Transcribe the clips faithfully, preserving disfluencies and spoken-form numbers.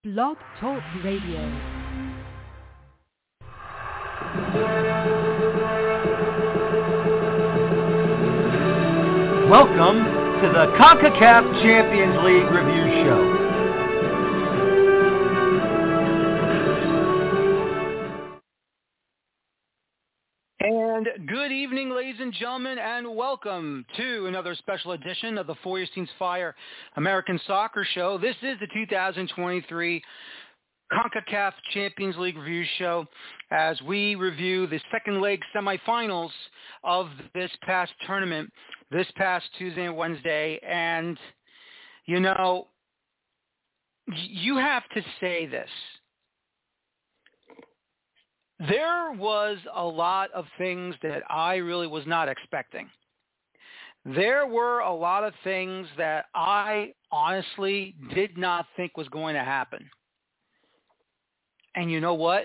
Blog Talk Radio. Welcome to the CONCACAF Champions League Review Show. And good evening, ladies and gentlemen, and welcome to another special edition of the Feuerstein's Fire American Soccer Show. This is the two thousand twenty-three CONCACAF Champions League Review Show as we review the second leg semifinals of this past tournament, this past Tuesday and Wednesday. And, you know, you have to say this. There was a lot of things that I really was not expecting. There were a lot of things that I honestly did not think was going to happen. And you know what?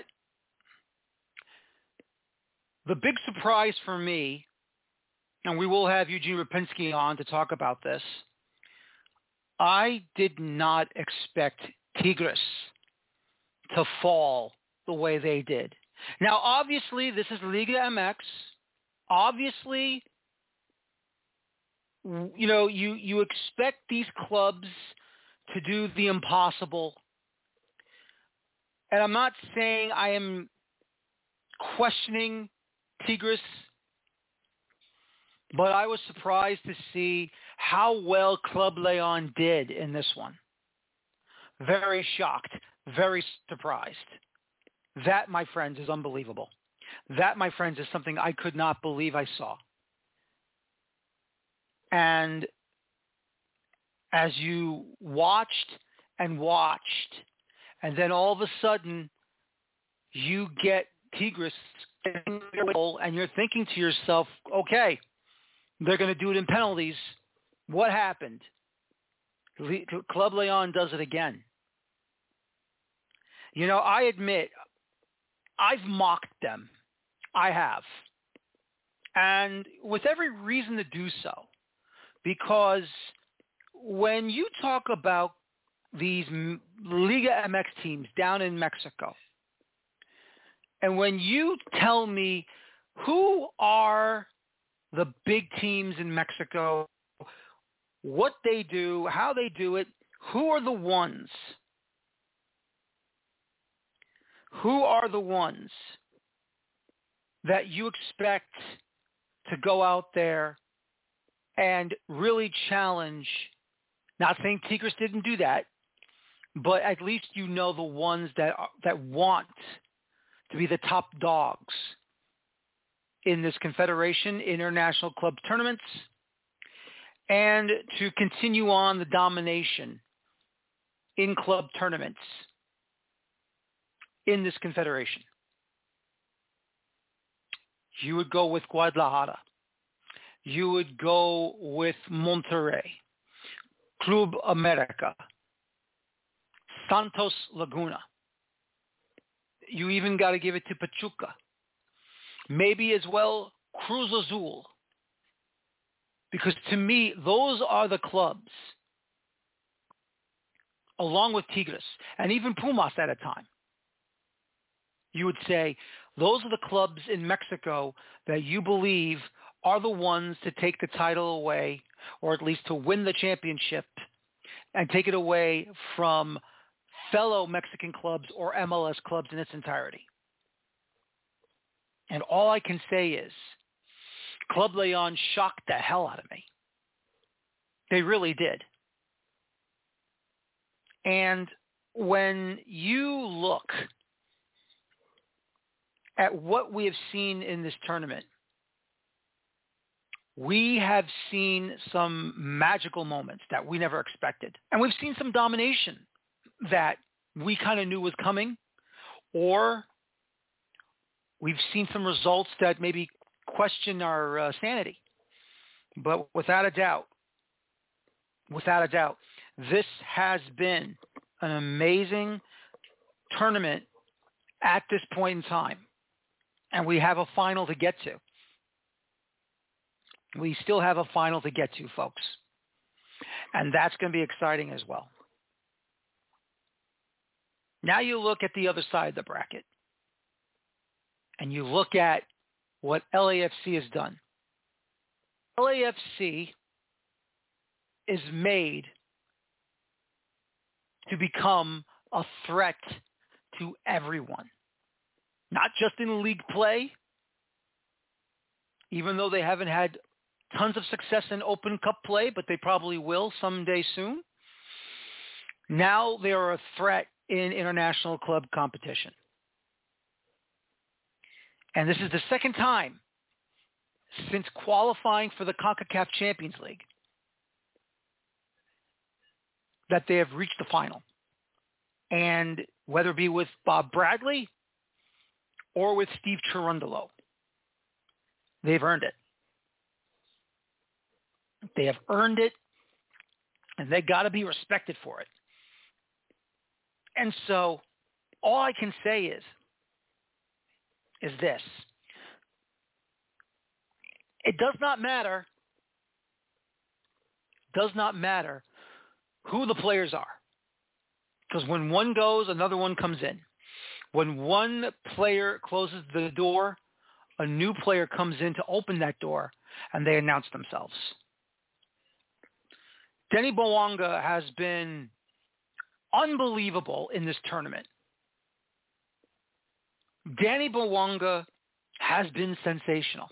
The big surprise for me, and we will have Eugene Rapinski on to talk about this, I did not expect Tigres to fall the way they did. Now, obviously, this is Liga M X. Obviously, you know, you, you expect these clubs to do the impossible. And I'm not saying I am questioning Tigres, but I was surprised to see how well Club Leon did in this one. Very shocked, very surprised. That, my friends, is unbelievable. That, my friends, is something I could not believe I saw. And as you watched and watched, and then all of a sudden you get Tigres and you're thinking to yourself, okay, they're going to do it in penalties. What happened? Club Leon does it again. You know, I admit, I've mocked them. I have. And with every reason to do so. Because when you talk about these Liga M X teams down in Mexico, and when you tell me who are the big teams in Mexico, what they do, how they do it, who are the ones Who are the ones that you expect to go out there and really challenge? Not saying Tigres didn't do that, but at least you know the ones that are, that want to be the top dogs in this Confederation International Club tournaments and to continue on the domination in club tournaments in this confederation. You would go with Guadalajara. You would go with Monterrey, Club America, Santos Laguna. You even got to give it to Pachuca. Maybe as well Cruz Azul. Because to me, those are the clubs, along with Tigres, and even Pumas at a time. You would say, those are the clubs in Mexico that you believe are the ones to take the title away, or at least to win the championship and take it away from fellow Mexican clubs or M L S clubs in its entirety. And all I can say is, Club Leon shocked the hell out of me. They really did. And when you look at what we have seen in this tournament, we have seen some magical moments that we never expected. And we've seen some domination that we kind of knew was coming, or we've seen some results that maybe question our uh, sanity. But without a doubt, without a doubt, this has been an amazing tournament at this point in time. And we have a final to get to. We still have a final to get to, folks. And that's going to be exciting as well. Now you look at the other side of the bracket, and you look at what L A F C has done. L A F C is made to become a threat to everyone, not just in league play, even though they haven't had tons of success in Open Cup play, but they probably will someday soon. Now they are a threat in international club competition. And this is the second time since qualifying for the CONCACAF Champions League that they have reached the final. And whether it be with Bob Bradley or with Steve Cherundolo, they've earned it. They have earned it, and they got to be respected for it. And so all I can say is, is this. It does not matter, does not matter who the players are. Because when one goes, another one comes in. When one player closes the door, a new player comes in to open that door, and they announce themselves. Denny Bouanga has been unbelievable in this tournament. Danny Bouanga has been sensational.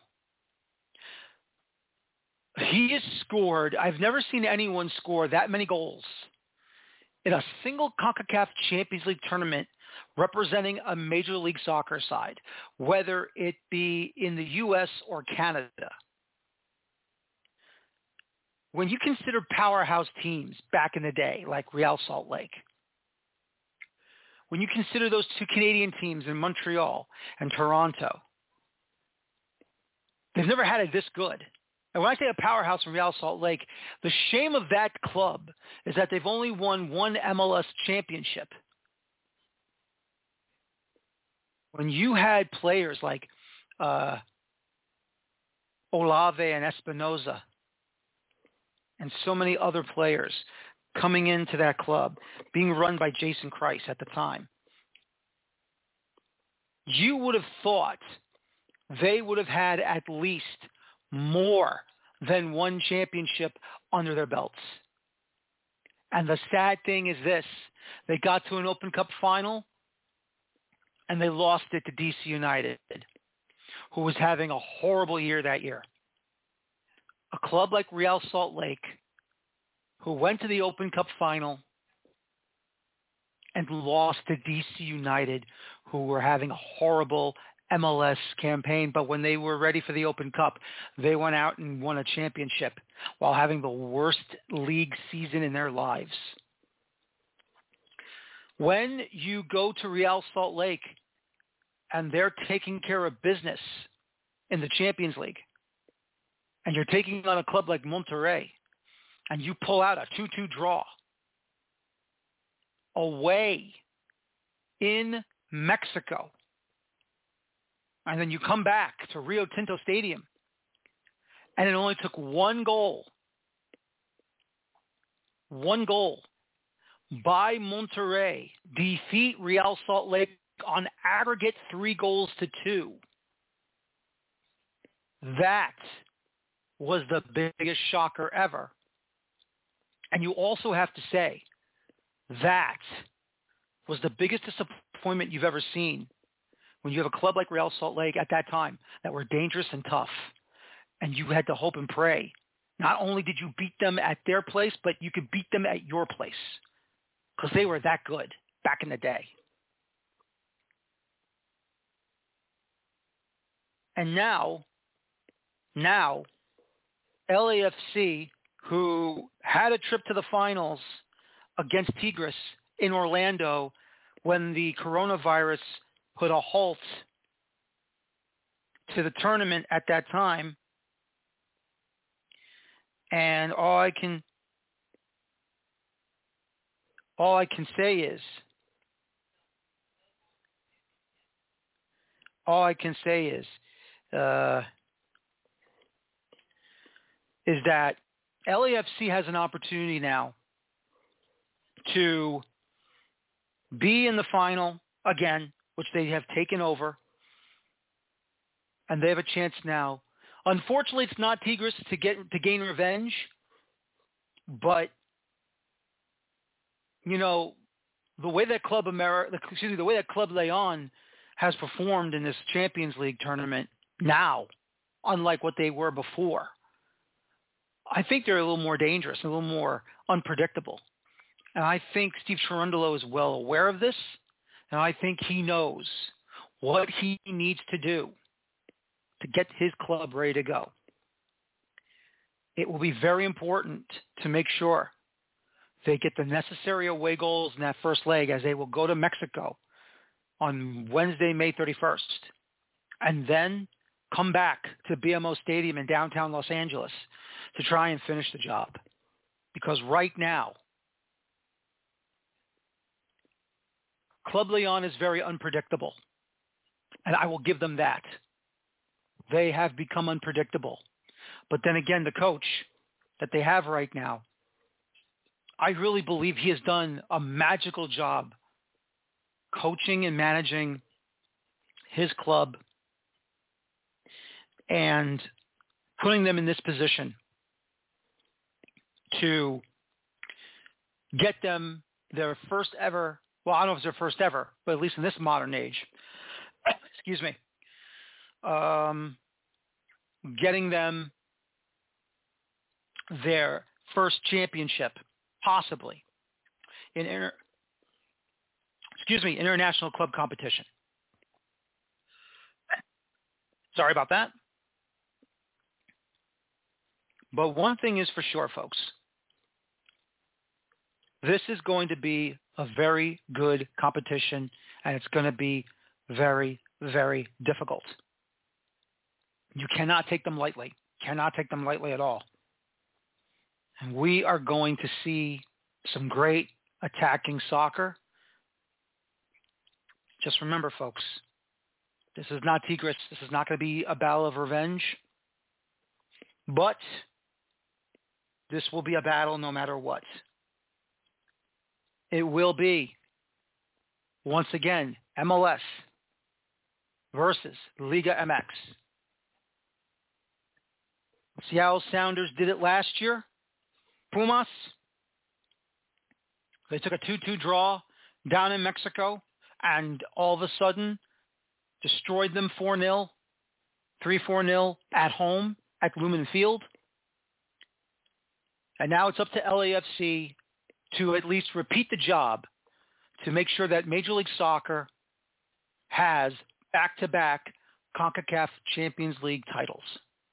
He has scored, I've never seen anyone score that many goals in a single CONCACAF Champions League tournament representing a Major League Soccer side, whether it be in the U S or Canada. When you consider powerhouse teams back in the day, like Real Salt Lake, when you consider those two Canadian teams in Montreal and Toronto, they've never had it this good. And when I say a powerhouse in Real Salt Lake, the shame of that club is that they've only won one M L S championship. When you had players like uh, Olave and Espinoza and so many other players coming into that club, being run by Jason Kreis at the time, you would have thought they would have had at least more than one championship under their belts. And the sad thing is this, they got to an Open Cup final and they lost it to D C United, who was having a horrible year that year. A club like Real Salt Lake, who went to the Open Cup final and lost to D C United, who were having a horrible M L S campaign, but when they were ready for the Open Cup, they went out and won a championship while having the worst league season in their lives. When you go to Real Salt Lake and they're taking care of business in the Champions League, and you're taking on a club like Monterrey, and you pull out a two-two draw away in Mexico, and then you come back to Rio Tinto Stadium, and it only took one goal, one goal by Monterrey, defeat Real Salt Lake on aggregate three goals to two. That was the biggest shocker ever. And you also have to say that was the biggest disappointment you've ever seen when you have a club like Real Salt Lake at that time that were dangerous and tough, and you had to hope and pray. Not only did you beat them at their place, but you could beat them at your place because they were that good back in the day. And now, now, L A F C, who had a trip to the finals against Tigres in Orlando when the coronavirus put a halt to the tournament at that time. And all I can all I can say is all I can say is uh, is that L A F C has an opportunity now to be in the final again, which they have taken over, and they have a chance now. Unfortunately, it's not Tigres to get to gain revenge, but you know the way that Club America, excuse me, the way that Club Leon has performed in this Champions League tournament now, unlike what they were before, I think they're a little more dangerous, a little more unpredictable. And I think Steve Cherundolo is well aware of this, and I think he knows what he needs to do to get his club ready to go. It will be very important to make sure they get the necessary away goals in that first leg, as they will go to Mexico on Wednesday, May thirty-first, and then come back to B M O Stadium in downtown Los Angeles to try and finish the job. Because right now, Club Leon is very unpredictable, and I will give them that. They have become unpredictable. But then again, the coach that they have right now, I really believe he has done a magical job coaching and managing his club and putting them in this position to get them their first ever, well, I don't know if it's their first ever, but at least in this modern age, excuse me, um, getting them their first championship, possibly, in inter, excuse me, international club competition. Sorry about that. But one thing is for sure, folks. This is going to be a very good competition, and it's going to be very, very difficult. You cannot take them lightly. Cannot take them lightly at all. And we are going to see some great attacking soccer. Just remember, folks, this is not Tigres. This is not going to be a battle of revenge. But this will be a battle no matter what. It will be, once again, M L S versus Liga M X. Seattle Sounders did it last year. Pumas, they took a two two draw down in Mexico and all of a sudden destroyed them four nil, three four nil at home at Lumen Field. And now it's up to L A F C to at least repeat the job to make sure that Major League Soccer has back-to-back CONCACAF Champions League titles.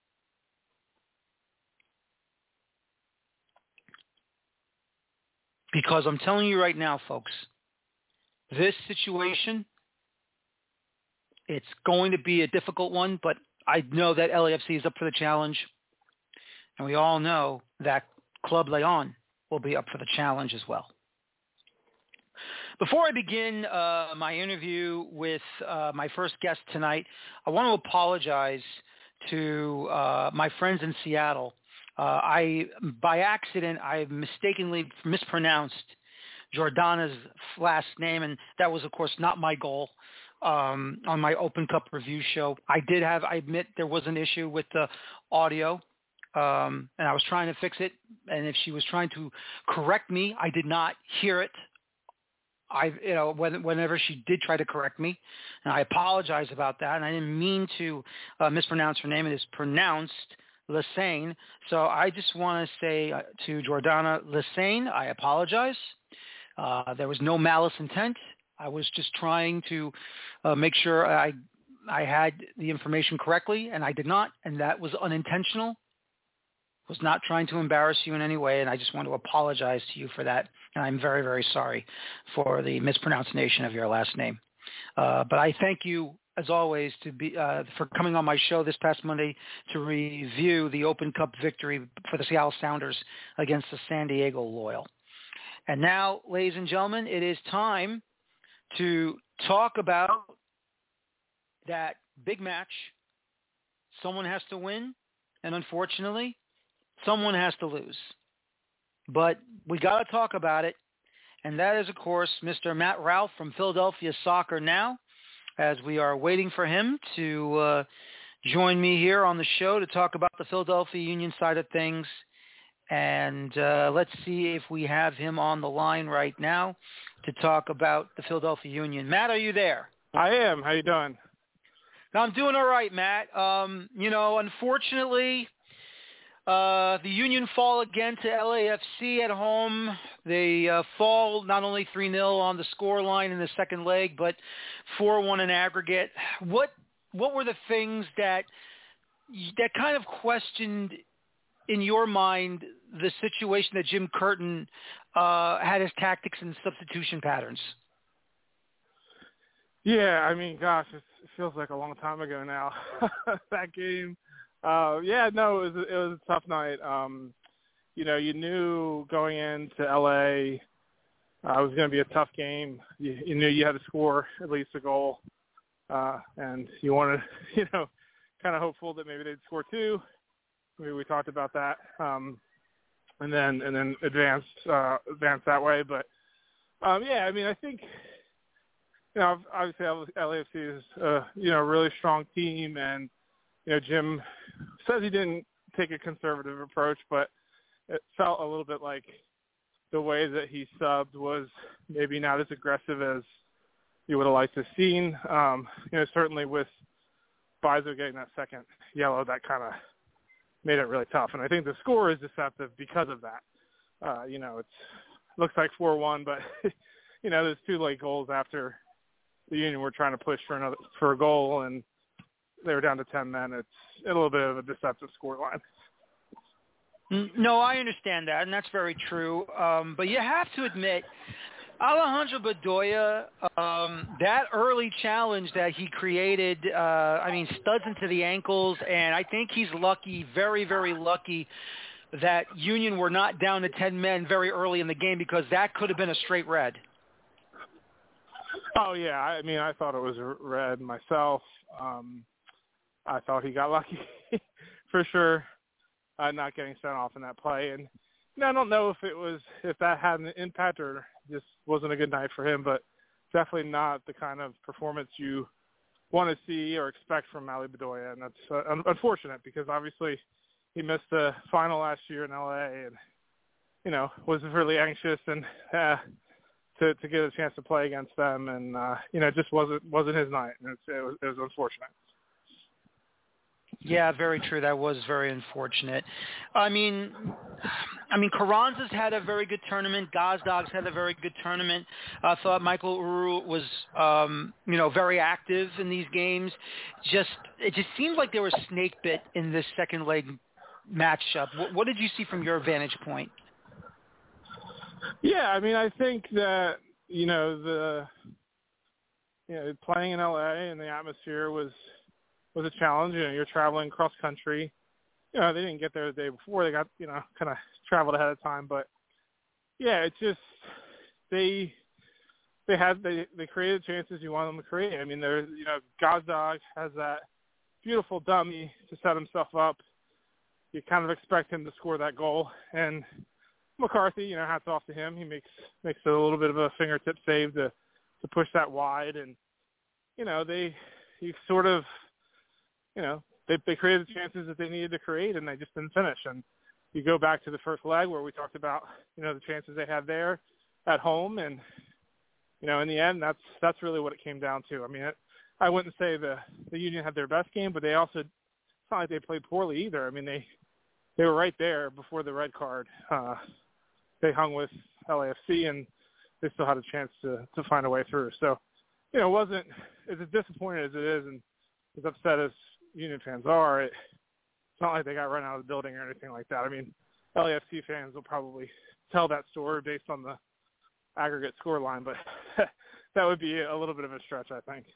Because I'm telling you right now, folks, this situation, it's going to be a difficult one, but I know that L A F C is up for the challenge. And we all know that Club Leon will be up for the challenge as well. Before I begin uh, my interview with uh, my first guest tonight, I want to apologize to uh, my friends in Seattle. Uh, I, by accident, I mistakenly mispronounced Jordana's last name, and that was, of course, not my goal um, on my Open Cup review show. I did have, I admit, there was an issue with the audio, um, and I was trying to fix it, and if she was trying to correct me, I did not hear it. I, you know, when, whenever she did try to correct me, and I apologize about that, and I didn't mean to uh, mispronounce her name. It is pronounced Lesane. So I just want to say uh, to Jordana Lesane, I apologize. Uh, there was no malice intent. I was just trying to uh, make sure I I had the information correctly, and I did not, and that was unintentional. Was not trying to embarrass you in any way, and I just want to apologize to you for that. And I'm very, very sorry for the mispronunciation of your last name. Uh, but I thank you, as always, to be uh, for coming on my show this past Monday to review the Open Cup victory for the Seattle Sounders against the San Diego Loyal. And now, ladies and gentlemen, it is time to talk about that big match. Someone has to win, and unfortunately, someone has to lose. But we got to talk about it, and that is, of course, Mister Matt Ralph from Philadelphia Soccer Now, as we are waiting for him to uh, join me here on the show to talk about the Philadelphia Union side of things. And uh, let's see if we have him on the line right now to talk about the Philadelphia Union. Matt, are you there? I am. How you doing? I'm doing all right, Matt. Um, you know, unfortunately, uh, the Union fall again to L A F C at home. They uh, fall not only three nil on the scoreline in the second leg, but four one in aggregate. What what were the things that that kind of questioned in your mind the situation that Jim Curtin uh, had his tactics and substitution patterns? Yeah, I mean, gosh, it feels like a long time ago now, that game. Uh, yeah, no, it was, it was a tough night. Um, you know, you knew going into L A uh, it was going to be a tough game. You, you knew you had to score at least a goal, uh, and you wanted, you know, kind of hopeful that maybe they'd score two. Maybe we talked about that, um, and then and then advanced uh, advanced that way. But um, yeah, I mean, I think you know obviously L A F C is uh, you know a really strong team, and you know Jim says he didn't take a conservative approach, but it felt a little bit like the way that he subbed was maybe not as aggressive as you would have liked to have seen. Um, you know, certainly with Bizo getting that second yellow, that kind of made it really tough. And I think the score is deceptive because of that. Uh, you know, it's looks like four one, but, you know, there's two late goals after the Union were trying to push for another for a goal, and they were down to ten men. It's a little bit of a deceptive score line. No, I understand that, and that's very true. Um, but you have to admit, Alejandro Bedoya, um, that early challenge that he created, uh, I mean, studs into the ankles, and I think he's lucky, very, very lucky, that Union were not down to ten men very early in the game, because that could have been a straight red. Oh, yeah. I mean, I thought it was red myself. Um, I thought he got lucky for sure. Uh, not getting sent off in that play. And you know, I don't know if it was if that had an impact or just wasn't a good night for him, but definitely not the kind of performance you want to see or expect from Ali Bedoya. And that's uh, unfortunate because obviously he missed the final last year in L A and, you know, was really anxious and uh, to, to get a chance to play against them. And, uh, you know, it just wasn't, wasn't his night. And it's, it was, it was unfortunate. Yeah, very true. That was very unfortunate. I mean, I mean, Carranza's had a very good tournament. Gazdag's had a very good tournament. I thought Michael Uru was, um, you know, very active in these games. Just it just seemed like they were snake bit in this second leg matchup. What, what did you see from your vantage point? Yeah, I mean, I think that you know the you know playing in L A and the atmosphere was. was a challenge. You know, you're traveling cross country. You know, they didn't get there the day before. They got, you know, kind of traveled ahead of time. But yeah, it's just they they had they they created chances you want them to create. I mean, there's you know, Gazdag has that beautiful dummy to set himself up. You kind of expect him to score that goal. And McCarthy, you know, hats off to him. He makes makes it a little bit of a fingertip save to to push that wide. And you know, they you sort of You know, they they created the chances that they needed to create, and they just didn't finish. And you go back to the first leg where we talked about, you know, the chances they had there at home, and you know, in the end, that's that's really what it came down to. I mean, it, I wouldn't say the the Union had their best game, but they also it's not like they played poorly either. I mean, they they were right there before the red card. Uh, they hung with L A F C, and they still had a chance to to find a way through. So, you know, it wasn't as disappointing as it is, and as upset as Union fans are, it, it's not like they got run out of the building or anything like that. I mean, L A F C fans will probably tell that story based on the aggregate score line, but that would be a little bit of a stretch, I think.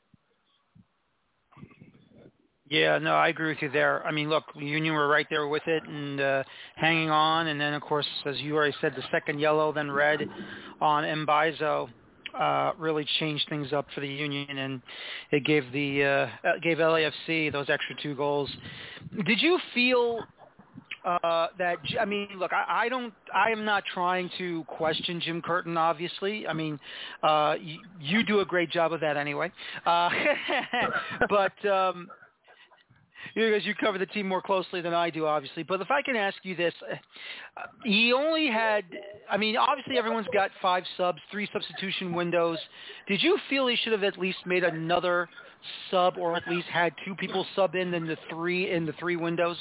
Yeah, no, I agree with you there. I mean, look, Union were right there with it and uh, hanging on. And then, of course, as you already said, the second yellow, then red on Mbaizo. Uh, really changed things up for the Union, and it gave the uh, gave L A F C those extra two goals. Did you feel uh, that, I mean, look, I, I don't, I am not trying to question Jim Curtin, obviously. I mean, uh, you, you do a great job of that anyway. Uh, but, um, because you cover the team more closely than I do, obviously. But if I can ask you this, uh, he only had, I mean, obviously everyone's got five subs, three substitution windows. Did you feel he should have at least made another sub, or at least had two people sub in than the three in the three windows?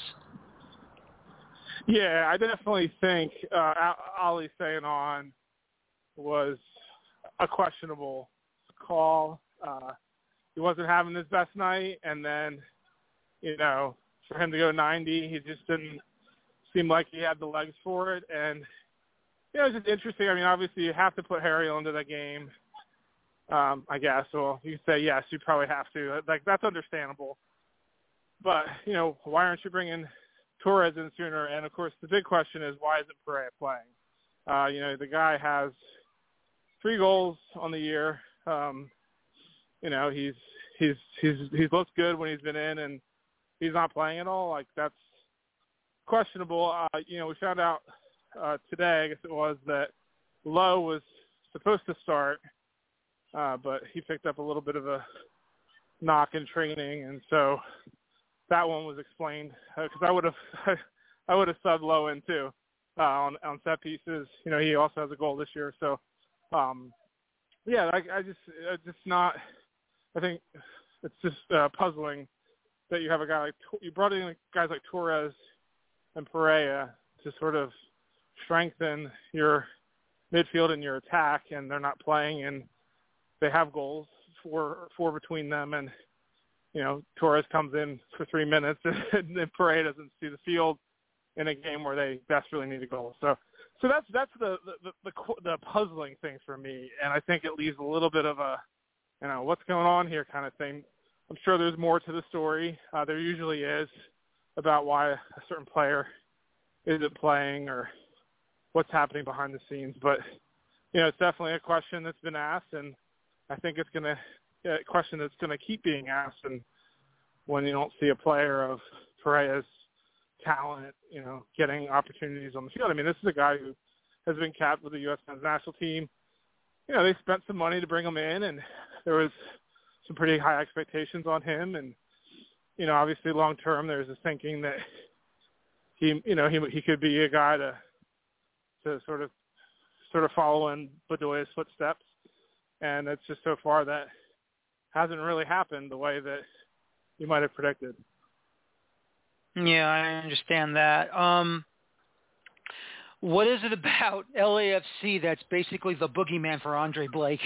Yeah, I definitely think uh, Ali staying on was a questionable call. Uh, he wasn't having his best night, and then, you know, for him to go ninety, he just didn't seem like he had the legs for it. And, you know, it's just interesting. I mean, obviously you have to put Harriel into the game, um, I guess. Well, you can say, yes, you probably have to. Like, that's understandable. But, you know, why aren't you bringing Torres in sooner? And, of course, the big question is, why isn't Perea playing? Uh, you know, the guy has three goals on the year. Um, you know, he's he's he's he's looked good when he's been in, and he's not playing at all. Like, that's questionable. Uh, you know, we found out uh, today, I guess it was, that Lowe was supposed to start, uh, but he picked up a little bit of a knock in training, and so that one was explained, because uh, I would have I would have subbed Lowe in too uh, on on set pieces. You know, he also has a goal this year, so um, yeah, I, I just it's just not. I think it's just uh, puzzling that you have a guy like, you brought in guys like Torres and Perea to sort of strengthen your midfield and your attack, and they're not playing, and they have goals, four, four between them, and, you know, Torres comes in for three minutes, and then Perea doesn't see the field in a game where they desperately need a goal. So, so that's that's the the, the the puzzling thing for me, and I think it leaves a little bit of a, you know, what's going on here kind of thing. I'm sure there's more to the story. Uh, there usually is, about why a certain player isn't playing or what's happening behind the scenes. But, you know, it's definitely a question that's been asked, and I think it's going to yeah, a question that's going to keep being asked. And when you don't see a player of Perea's talent, you know, getting opportunities on the field. I mean, this is a guy who has been capped with the U S men's national team. You know, they spent some money to bring him in, and there was some pretty high expectations on him. And, you know, obviously long term, there's this thinking that he, you know, he he could be a guy to to sort of sort of follow in Bedoya's footsteps. And it's just so far that hasn't really happened the way that you might have predicted. Yeah, I understand that. Um, what is it about L A F C that's basically the boogeyman for Andre Blake?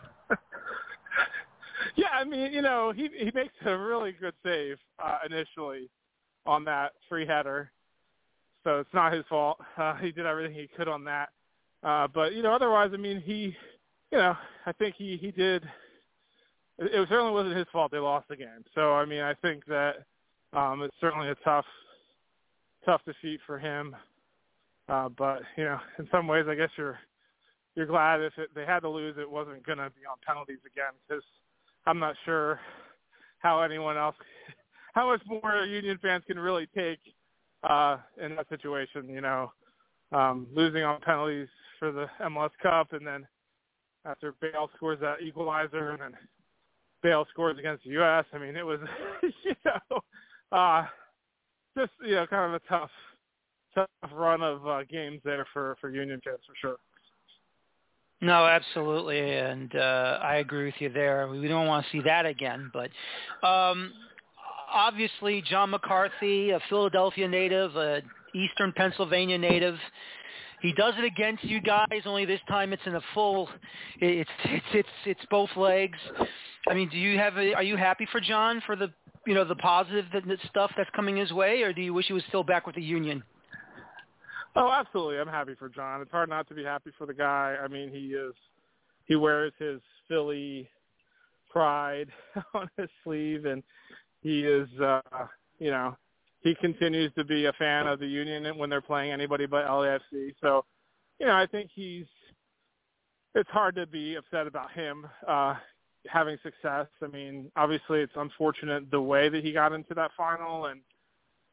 Yeah, I mean, you know, he he makes a really good save uh, initially on that free header, so it's not his fault. Uh, he did everything he could on that, uh, but you know, otherwise, I mean, he, you know, I think he he did. It, it certainly wasn't his fault they lost the game. So I mean, I think that um, it's certainly a tough tough defeat for him. Uh, but you know, in some ways, I guess you're you're glad if it, they had to lose, it wasn't going to be on penalties again, because I'm not sure how anyone else, how much more Union fans can really take uh, in that situation. You know, um, losing on penalties for the M L S Cup, and then after Bale scores that equalizer, and then Bale scores against the U S. I mean, it was, you know, uh, just you know, kind of a tough. tough run of uh, games there for, for Union fans, for sure. No, absolutely, and uh, I agree with you there. We don't want to see that again, but um, obviously John McCarthy, a Philadelphia native, a Eastern Pennsylvania native, he does it against you guys, only this time it's in a full, it's it's it's it's both legs. I mean, do you have a, are you happy for John for the, you know, the positive stuff that's coming his way, or do you wish he was still back with the Union? Oh, absolutely. I'm happy for John. It's hard not to be happy for the guy. I mean, he is, he wears his Philly pride on his sleeve, and he is, uh, you know, he continues to be a fan of the Union when they're playing anybody but L A F C. So, you know, I think he's, it's hard to be upset about him uh, having success. I mean, obviously it's unfortunate the way that he got into that final, and,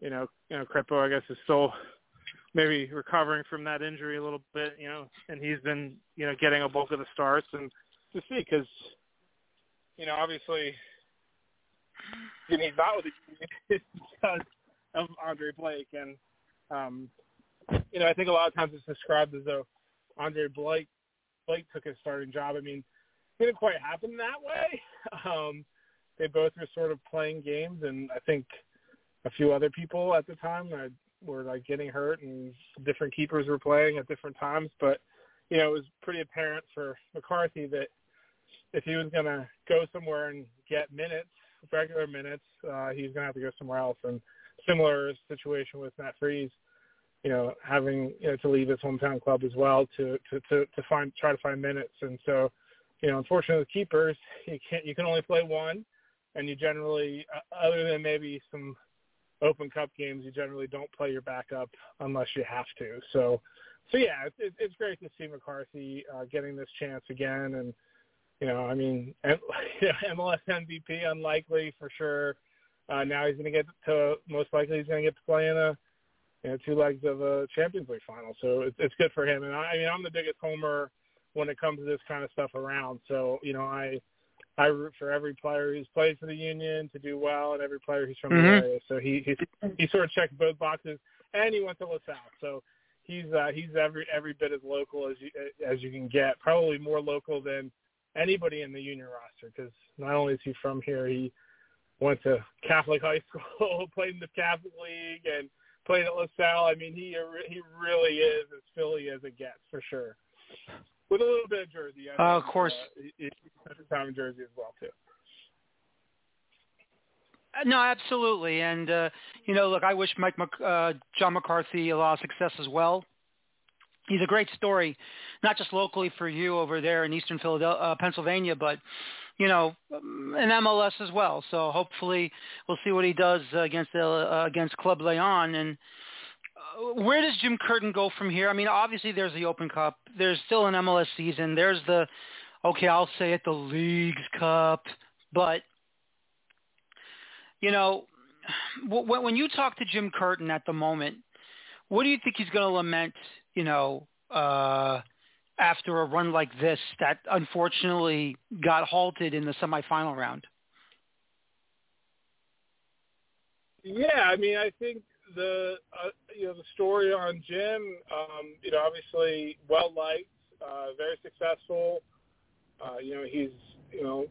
you know, you know, Kripo, I guess, is still maybe recovering from that injury a little bit, you know, and he's been, you know, getting a bulk of the starts. And to see, because, you know, obviously, you know, he's not with the because of Andre Blake. And, um, you know, I think a lot of times it's described as though Andre Blake, Blake took his starting job. I mean, it didn't quite happen that way. Um, they both were sort of playing games, and I think a few other people at the time that were like getting hurt, and different keepers were playing at different times. But, you know, it was pretty apparent for McCarthy that if he was going to go somewhere and get minutes, regular minutes, uh, he's going to have to go somewhere else. And similar situation with Matt Freese, you know, having, you know, to leave his hometown club as well to, to, to, to find, try to find minutes. And so, you know, unfortunately with keepers, you can't, you can only play one, and you generally, uh, other than maybe some Open Cup games, you generally don't play your backup unless you have to. So, so yeah, it's, it's great to see McCarthy uh, getting this chance again. And, you know, I mean, M L S M V P, unlikely for sure. Uh, now he's going to get to, most likely he's going to get to play in a, you know, two legs of a Champions League final. So it's, it's good for him. And I, I mean, I'm the biggest homer when it comes to this kind of stuff around. So, you know, I, I root for every player who's played for the Union to do well, and every player who's from mm-hmm. the area. So he, he he sort of checked both boxes, and he went to LaSalle. So he's uh, he's every every bit as local as you as you can get. Probably more local than anybody in the Union roster, because not only is he from here, he went to Catholic high school, played in the Catholic League, and played at LaSalle. I mean, he he really is as Philly as it gets for sure. With a little bit of Jersey. I uh, of course. Uh, he spent some time in Jersey as well, too. No, absolutely. And, uh, you know, look, I wish Mike Mc, uh, John McCarthy a lot of success as well. He's a great story, not just locally for you over there in eastern Philadelphia, uh, Pennsylvania, but, you know, in M L S as well. So hopefully we'll see what he does uh, against uh, against Club Leon. And where does Jim Curtin go from here? I mean, obviously there's the Open Cup. There's still an M L S season. There's the, okay, I'll say it, the Leagues Cup. But, you know, when you talk to Jim Curtin at the moment, what do you think he's going to lament, you know, uh, after a run like this that unfortunately got halted in the semifinal round? Yeah, I mean, I think the uh, you know the story on Jim, um, you know, obviously well liked, uh, very successful. Uh, you know, he's you know,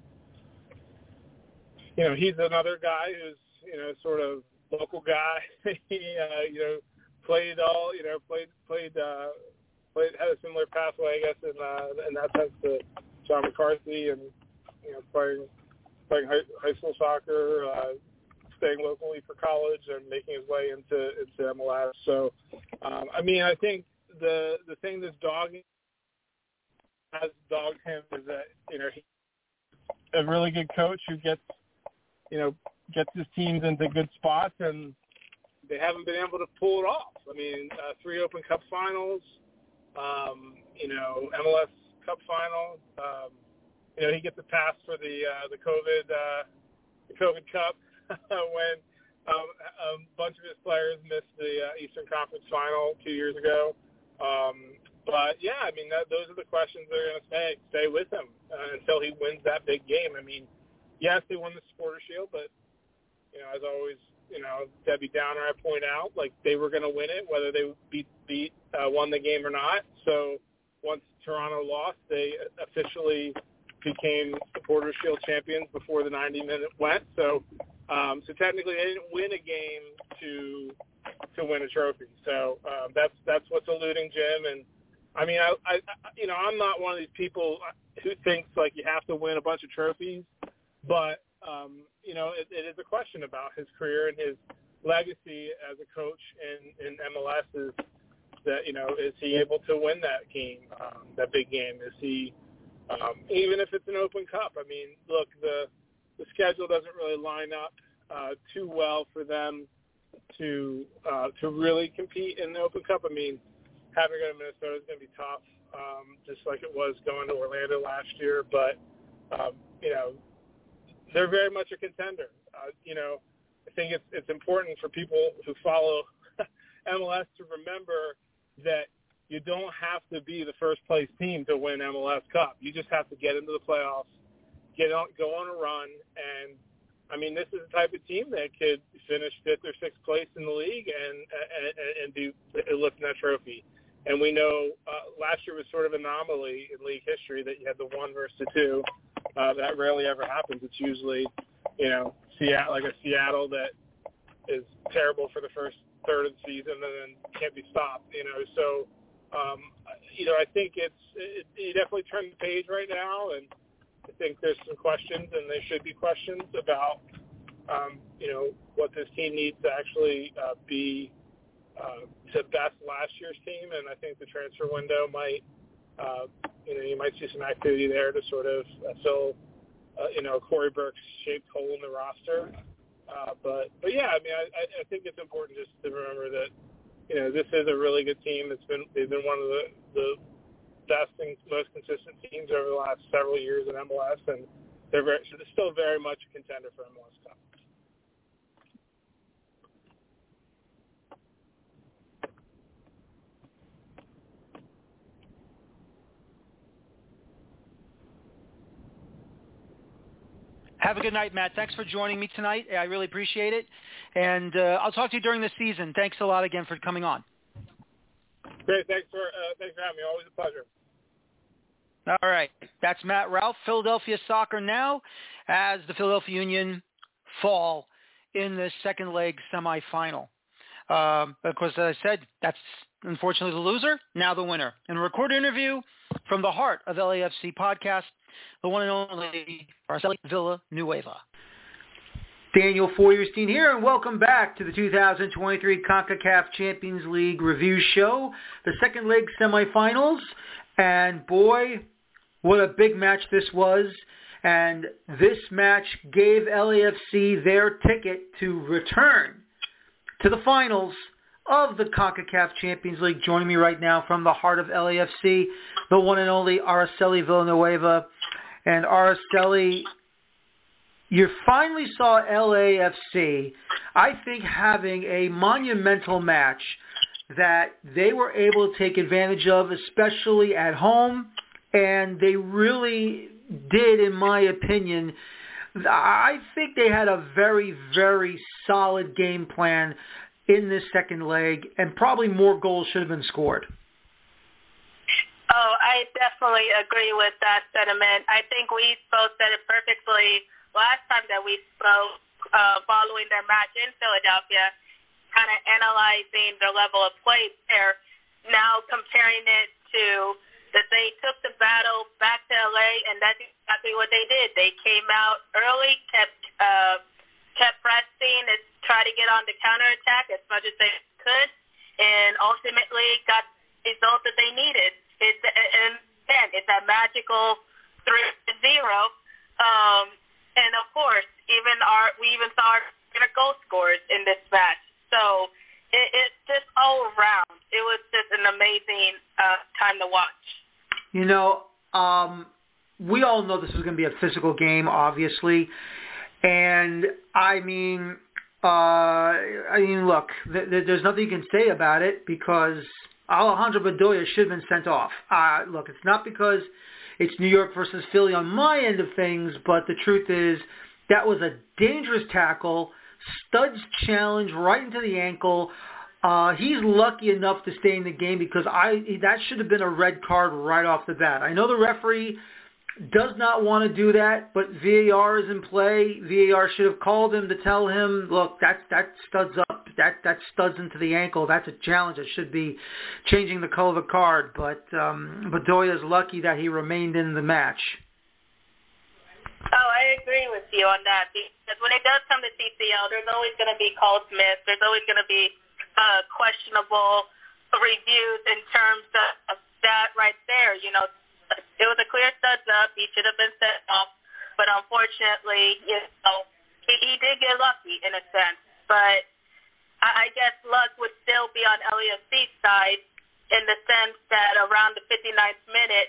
you know he's another guy who's you know sort of local guy. he uh, you know played all you know played played uh, played had a similar pathway, I guess, in uh, in that sense to John McCarthy, and you know playing playing high, high school soccer. Uh, staying locally for college and making his way into into M L S. So, um, I mean, I think the the thing that's dogging has dogged him is that you know he's a really good coach who gets you know gets his teams into good spots, and they haven't been able to pull it off. I mean, uh, three Open Cup finals, um, you know, M L S Cup final. Um, you know, he gets a pass for the uh, the COVID uh, the COVID Cup. when um, a bunch of his players missed the uh, Eastern Conference Final two years ago. Um, but, yeah, I mean, that, those are the questions that are going to stay, stay with him uh, until he wins that big game. I mean, yes, they won the Supporter Shield, but, you know, as always, you know, Debbie Downer, I point out, like, they were going to win it, whether they beat, beat uh, won the game or not. So once Toronto lost, they officially became Supporter Shield champions before the ninety minute went. So, Um, so technically, they didn't win a game to to win a trophy. So um, that's that's what's eluding Jim. And I mean, I, I you know I'm not one of these people who thinks like you have to win a bunch of trophies, but um, you know it, it is a question about his career and his legacy as a coach in, in M L S. Is that you know is he able to win that game, um, that big game? Is he um, even if it's an Open Cup? I mean, look the The schedule doesn't really line up uh, too well for them to uh, to really compete in the Open Cup. I mean, having to go to Minnesota is going to be tough, um, just like it was going to Orlando last year. But um, you know, they're very much a contender. Uh, you know, I think it's it's important for people who follow M L S to remember that you don't have to be the first place team to win M L S Cup. You just have to get into the playoffs, get on, go on a run, and I mean, this is the type of team that could finish fifth or sixth place in the league and and, and do lift that trophy. And we know uh, last year was sort of an anomaly in league history that you had the one versus the two. Uh, that rarely ever happens. It's usually, you know, Seattle, like a Seattle that is terrible for the first third of the season and then can't be stopped. You know, so um, you know, I think it's it, you definitely turn the page right now, and I think there's some questions, and there should be questions about, um, you know, what this team needs to actually uh, be uh, to best last year's team. And I think the transfer window might, uh, you know, you might see some activity there to sort of uh, fill, uh, you know, Corey Burke's shaped hole in the roster. Uh, but, but yeah, I mean, I, I think it's important just to remember that, you know, this is a really good team. It's been they've been one of the, the best and most consistent teams over the last several years in M L S, and they're, very, they're still very much a contender for M L S Cup. Have a good night, Matt. Thanks for joining me tonight. I really appreciate it. And uh, I'll talk to you during the season. Thanks a lot again for coming on. Great. Thanks for, uh, thanks for having me. Always a pleasure. All right. That's Matt Ralph, Philadelphia Soccer Now, as the Philadelphia Union fall in the second leg semifinal. Um, of course, as I said, that's unfortunately the loser, now the winner. And a recorded interview from the Heart of L A F C podcast, the one and only Araceli Villanueva. Daniel Feuerstein here, and welcome back to the two thousand twenty-three CONCACAF Champions League review show, the second leg semifinals. And boy, what a big match this was. And this match gave L A F C their ticket to return to the finals of the CONCACAF Champions League. Joining me right now from the heart of L A F C, the one and only Araceli Villanueva. And Araceli, you finally saw L A F C, I think, having a monumental match that they were able to take advantage of, especially at home. And they really did, in my opinion. I think they had a very, very solid game plan in this second leg, and probably more goals should have been scored. Oh, I definitely agree with that sentiment. I think we both said it perfectly last time that we spoke uh, following their match in Philadelphia, kind of analyzing their level of play there, now comparing it to that they took the battle back to L A, and that's exactly what they did. They came out early, kept uh, kept pressing, and tried to get on the counterattack as much as they could, and ultimately got the result that they needed. It's, and again, it's that magical three to zero. Um, and of course, even our we even saw our goal scorers in this match. So it, it's just all around. It was just an amazing uh, time to watch. You know, um, we all know this is going to be a physical game, obviously. And, I mean, uh, I mean, look, th- th- there's nothing you can say about it because Alejandro Bedoya should have been sent off. Uh, look, it's not because it's New York versus Philly on my end of things, but the truth is that was a dangerous tackle, Studs challenge right into the ankle. Uh, he's lucky enough to stay in the game because I that should have been a red card right off the bat. I know the referee does not want to do that, but V A R is in play. V A R should have called him to tell him, look, that that studs up, that that studs into the ankle. That's a challenge. It should be changing the color of the card. But um, Bedoya is lucky that he remained in the match. Oh, I agree with you on that because when it does come to C C L, there's always going to be calls missed. There's always going to be uh, questionable reviews in terms of, of that right there. You know, it was a clear studs up. He should have been sent off, but unfortunately, you know, he, he did get lucky in a sense. But I, I guess luck would still be on L A F C's side in the sense that around the fifty-ninth minute,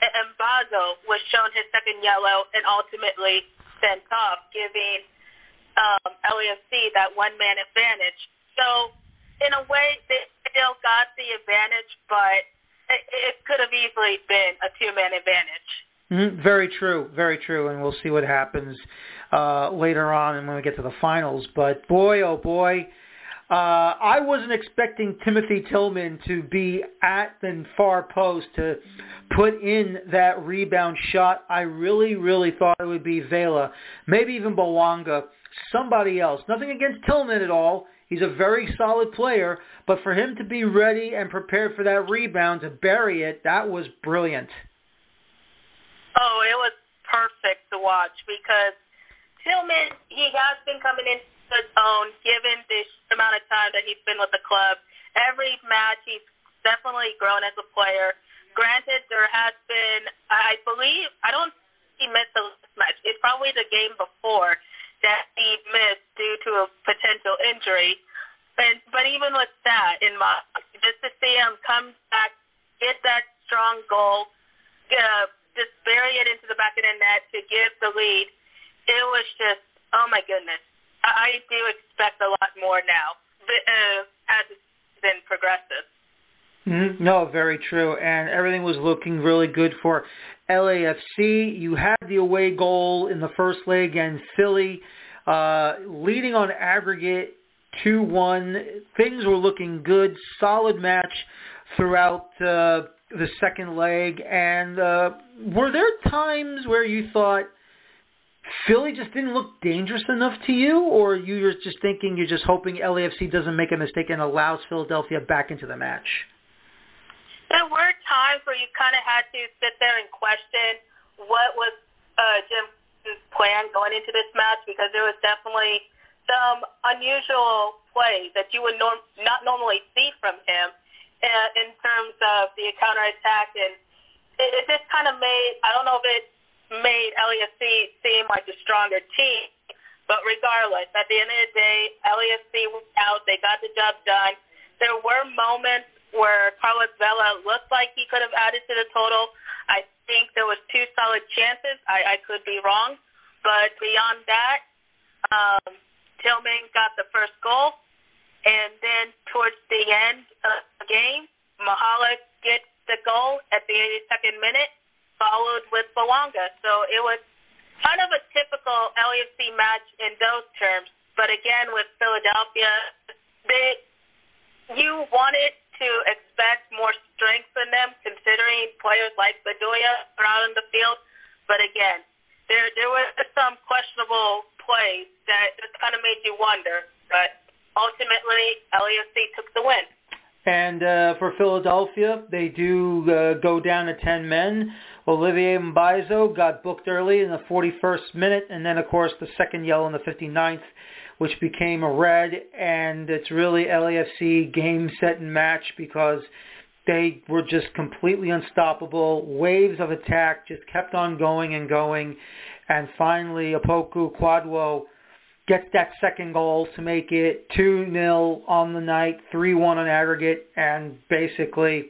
Mbago was shown his second yellow and ultimately sent off, giving um, L A F C that one-man advantage. So in a way, they still got the advantage, but it, it could have easily been a two-man advantage. Mm-hmm. Very true, very true, and we'll see what happens uh, later on and when we get to the finals. But boy, oh boy, uh, I wasn't expecting Timothy Tillman to be at the far post to put in that rebound shot. I really, really thought it would be Vela, maybe even Bawanga, somebody else. Nothing against Tillman at all. He's a very solid player, but for him to be ready and prepared for that rebound, to bury it, that was brilliant. Oh, it was perfect to watch because Tillman, he has been coming into his own given this amount of time that he's been with the club. Every match, he's definitely grown as a player. Granted, there has been, I believe, I don't think he missed the last match. It's probably the game before that he missed due to a potential injury. And, but even with that in mind, just to see him come back, get that strong goal, uh, just bury it into the back of the net to give the lead, it was just, oh my goodness. I, I do expect a lot more now uh, as the season progresses. Mm-hmm. No, very true. And everything was looking really good for L A F C. You had the away goal in the first leg against Philly, uh, leading on aggregate two one. Things were looking good. Solid match throughout uh, the second leg. And uh, were there times where you thought Philly just didn't look dangerous enough to you, or you were just thinking you're just hoping L A F C doesn't make a mistake and allows Philadelphia back into the match? There were times where you kind of had to sit there and question what was uh, Jim's plan going into this match, because there was definitely some unusual plays that you would norm- not normally see from him uh, in terms of the counterattack. And it, it just kind of made, I don't know if it made L A F C seem like a stronger team, but regardless, at the end of the day, L A F C was out. They got the job done. There were moments where Carlos Vela looked like he could have added to the total. I think there was two solid chances. I, I could be wrong. But beyond that, um, Tillman got the first goal. And then towards the end of the game, Mahala gets the goal at the eighty-second minute, followed with Bawanga. So it was kind of a typical L A F C match in those terms. But again, with Philadelphia, they you wanted to expect more strength in them, considering players like Bedoya are out in the field. But again, there there were some questionable plays that just kind of made you wonder. But ultimately, L A F C took the win. And uh, for Philadelphia, they do uh, go down to ten men. Olivier Mbaizo got booked early in the forty-first minute, and then, of course, the second yellow in the fifty-ninth, which became a red. And it's really L A F C game, set, and match, because they were just completely unstoppable. Waves of attack just kept on going and going. And finally, Opoku Kwadwo gets that second goal to make it two nil on the night, three one on aggregate, and basically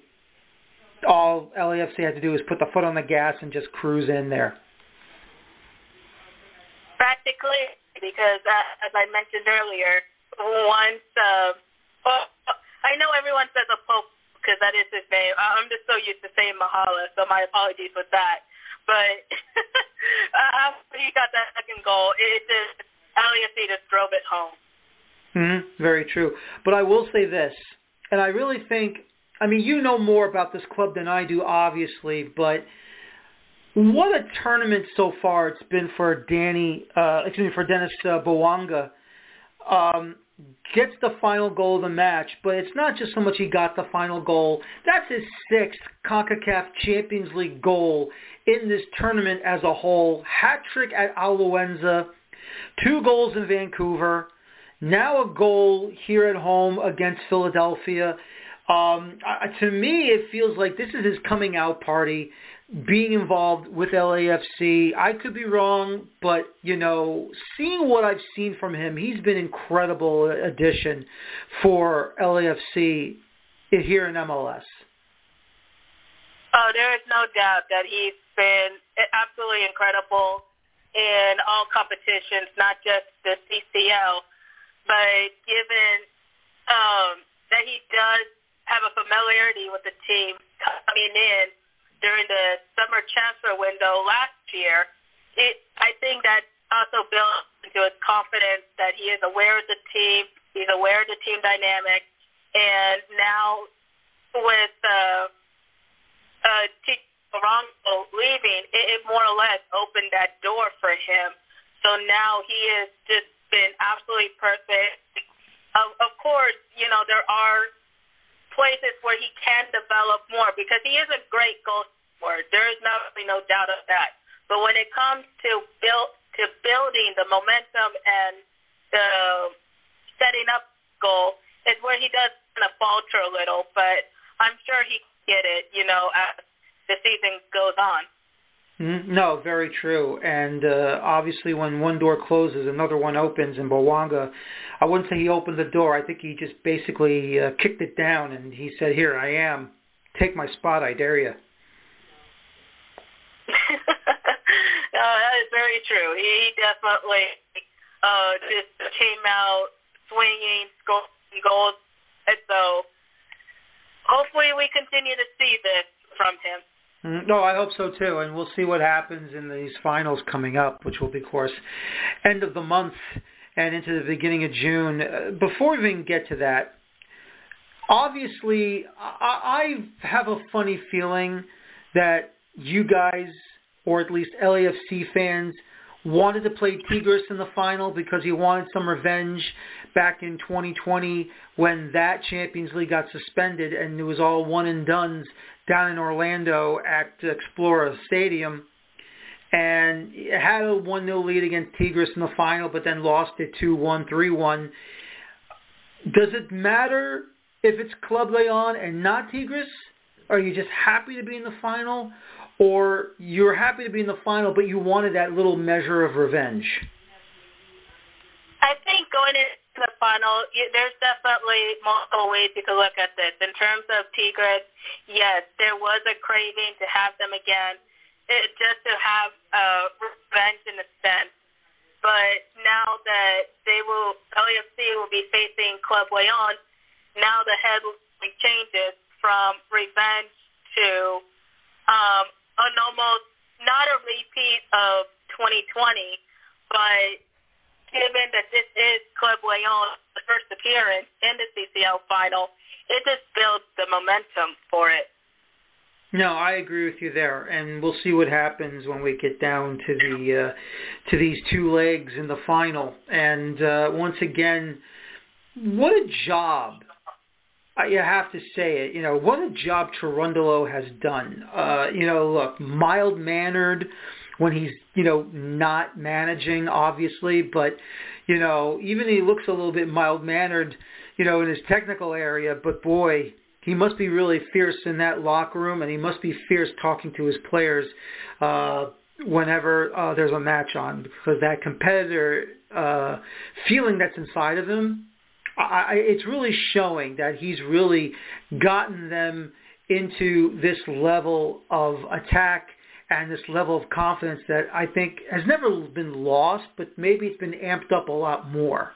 all L A F C had to do was put the foot on the gas and just cruise in there. Practically, because uh, as I mentioned earlier, once, uh, well, I know everyone says Opoku because that is his name. I'm just so used to saying Mahala, so my apologies with that. But after he got that second goal, it just L A F C just drove it home. Mm-hmm. Very true. But I will say this, and I really think, I mean, you know more about this club than I do, obviously, but what a tournament so far it's been for Danny, uh, excuse me, for Dennis uh, Bawanga. Um, gets the final goal of the match, but it's not just so much he got the final goal. That's his sixth CONCACAF Champions League goal in this tournament as a whole. Hat-trick at Alouenza, two goals in Vancouver, now a goal here at home against Philadelphia. Um, uh, to me, it feels like this is his coming out party, being involved with L A F C. I could be wrong, but, you know, seeing what I've seen from him, he's been an incredible addition for L A F C here in M L S. Oh, there is no doubt that he's been absolutely incredible. in all competitions, not just the C C L. But given um, that he does have a familiarity with the team coming in during the summer transfer window last year, it, I think that also built into his confidence that he is aware of the team, he's aware of the team dynamic, and now with uh, uh, Tito Arango leaving, it, it more or less opened that door for him. So now he has just been absolutely perfect. Of, of course, you know, there are places where he can develop more because he is a great goal scorer. There is no, no doubt of that. But when it comes to build to building the momentum and the setting up goal, is where he does kind of falter a little. But I'm sure he can get it, you know, as the season goes on. No, very true. And uh, obviously when one door closes, another one opens. In Bwanga, I wouldn't say he opened the door. I think he just basically uh, kicked it down and he said, here, I am. Take my spot, I dare you. No, that is very true. He definitely uh, just came out swinging, scoring goals. And so hopefully we continue to see this from him. No, I hope so too, and we'll see what happens in these finals coming up, which will be, of course, end of the month and into the beginning of June. Uh, before we even get to that, obviously, I, I have a funny feeling that you guys, or at least L A F C fans, wanted to play Tigres in the final because he wanted some revenge back in twenty twenty when that Champions League got suspended and it was all one and dones down in Orlando at Explorer Stadium, and had a one nil lead against Tigres in the final, but then lost it two one, three one. Does it matter if it's Club Leon and not Tigres? Are you just happy to be in the final? Or you're happy to be in the final, but you wanted that little measure of revenge? I think going into the final, there's definitely multiple ways you can look at this. In terms of Tigres, yes, there was a craving to have them again, it, just to have uh, revenge in a sense. But now that they will, L A F C will be facing Club Leon, now the headline changes from revenge to um, an almost not a repeat of twenty twenty, but given that this is Club Leon's first appearance in the C C L final, it just builds the momentum for it. No, I agree with you there, and we'll see what happens when we get down to the uh, to these two legs in the final. And uh, once again, what a job! You have to say it. You know, what a job Cherundolo has done. Uh, you know, look, mild-mannered when he's, you know, not managing, obviously, but, you know, even he looks a little bit mild-mannered, you know, in his technical area, but boy, he must be really fierce in that locker room, and he must be fierce talking to his players uh, whenever uh, there's a match on, because that competitor uh, feeling that's inside of him, I, it's really showing that he's really gotten them into this level of attack and this level of confidence that I think has never been lost, but maybe it's been amped up a lot more.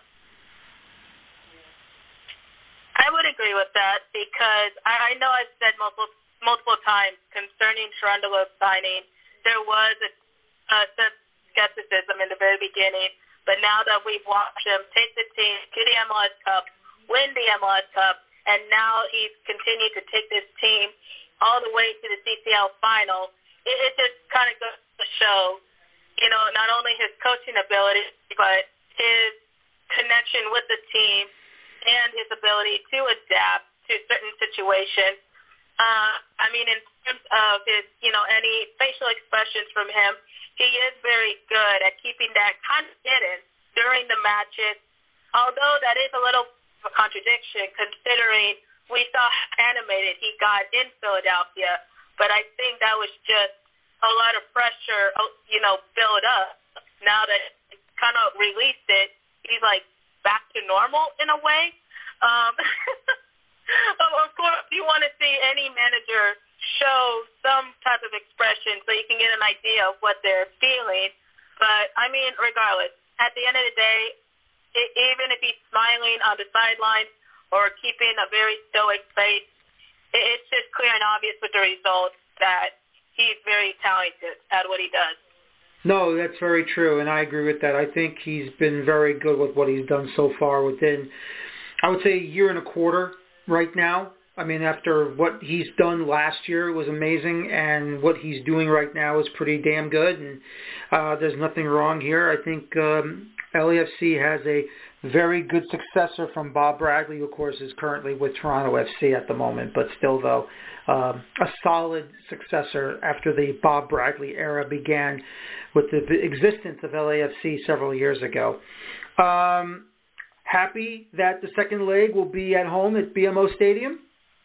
I would agree with that because I, I know I've said multiple multiple times concerning Cherundolo's signing, there was a, a skepticism in the very beginning. But now that we've watched him take the team to the M L S Cup, win the M L S Cup, and now he's continued to take this team all the way to the C C L final, it, it just kind of goes to show, you know, not only his coaching ability, but his connection with the team and his ability to adapt to certain situations. Uh, I mean, in terms of his, you know, any facial expressions from him, he is very good at keeping that kind of hidden during the matches, although that is a little of a contradiction considering we saw how animated he got in Philadelphia, but I think that was just a lot of pressure, you know, built up. Now that he kind of released it, he's like back to normal in a way. Um, of course, you want to see any manager show some type of expression so you can get an idea of what they're feeling. But, I mean, regardless, at the end of the day, it, even if he's smiling on the sidelines or keeping a very stoic face, it, it's just clear and obvious with the results that he's very talented at what he does. No, that's very true, and I agree with that. I think he's been very good with what he's done so far within, I would say, a year and a quarter right now. I mean, after what he's done last year was amazing, and what he's doing right now is pretty damn good, and uh, there's nothing wrong here. I think um, L A F C has a very good successor from Bob Bradley, who, of course, is currently with Toronto F C at the moment, but still, though, um, a solid successor after the Bob Bradley era began with the existence of L A F C several years ago. Um, happy that the second leg will be at home at B M O Stadium?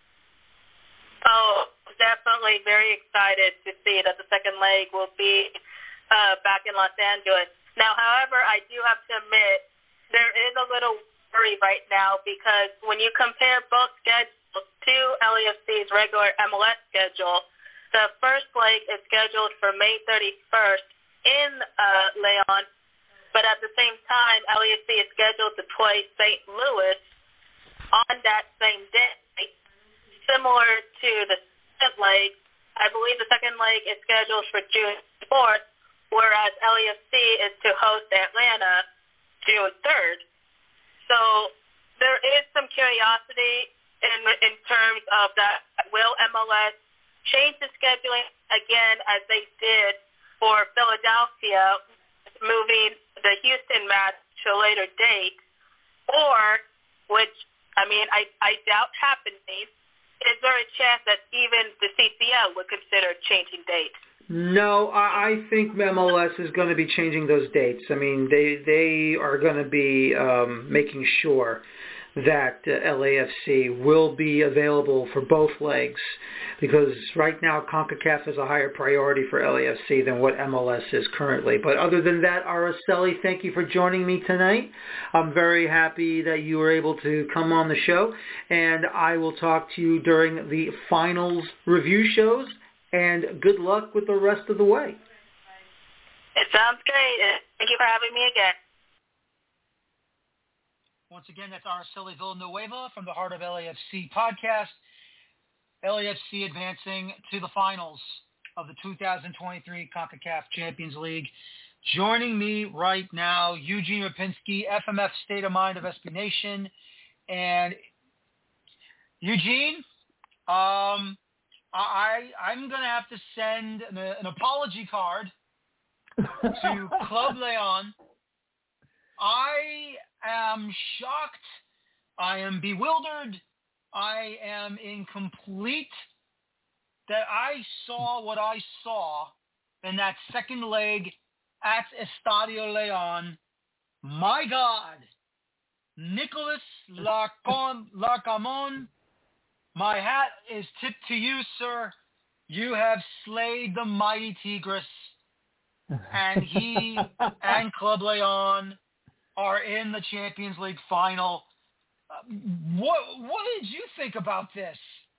Oh, definitely very excited to see that the second leg will be uh, back in Los Angeles. Now, however, I do have to admit there is a little worry right now because when you compare both schedules to L A F C's regular M L S schedule, the first leg is scheduled for May thirty-first in uh, Leon, but at the same time, L A F C is scheduled to play Saint Louis on that same day. Similar to the second leg, I believe the second leg is scheduled for June fourth, whereas L A F C is to host Atlanta June third. So there is some curiosity in in terms of that. Will M L S change the scheduling again as they did for Philadelphia, moving the Houston match to a later date, or, which, I mean, I, I doubt happening, is there a chance that even the C C L would consider changing dates? No, I, I think M L S is going to be changing those dates. I mean, they they are going to be um, making sure that uh, L A F C will be available for both legs, because right now CONCACAF is a higher priority for L A F C than what M L S is currently. But other than that, Araceli, thank you for joining me tonight. I'm very happy that you were able to come on the show, and I will talk to you during the finals review shows, and good luck with the rest of the way. It sounds great. Thank you for having me again. Once again, that's Araceli Villanueva from the Heart of L A F C podcast. L A F C advancing to the finals of the two thousand twenty-three CONCACAF Champions League. Joining me right now, Eugene Rapinski, F M F State of Mind of S B Nation. And Eugene, um, I, I'm going to have to send an, an apology card to Club Leon. I am shocked. I am bewildered. I am incomplete that I saw what I saw in that second leg at Estadio Leon. My God, Nicolas Larcamón, my hat is tipped to you, sir. You have slayed the mighty Tigres, and he and Club Leon are in the Champions League final. Uh, what what did you think about this?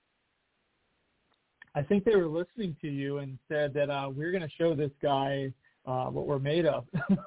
I think they were listening to you and said that uh, we're going to show this guy uh, what we're made of.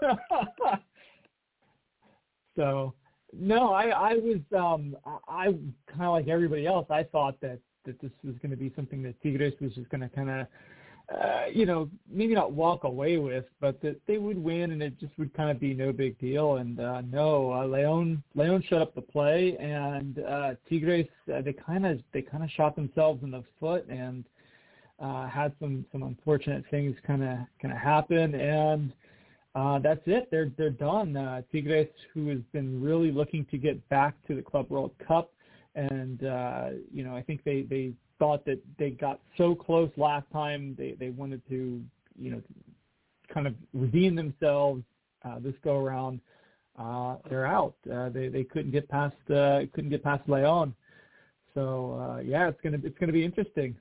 So, no, I, I was um, I, I kind of like everybody else. I thought that, that this was going to be something that Tigres was just going to kind of, uh, you know, maybe not walk away with, but that they would win and it just would kind of be no big deal. And uh, no, uh, Leon Leon shut up the play, and uh, Tigres uh, they kind of they kind of shot themselves in the foot and uh, had some, some unfortunate things kind of kind of happen, and uh, that's it. They're they're done. Uh, Tigres, who has been really looking to get back to the Club World Cup, and uh, you know, I think they they. thought that they got so close last time. They they wanted to, you know, kind of redeem themselves uh, this go around. Uh, they're out. Uh, they they couldn't get past uh, couldn't get past Leon. So uh, yeah, it's gonna it's gonna be interesting.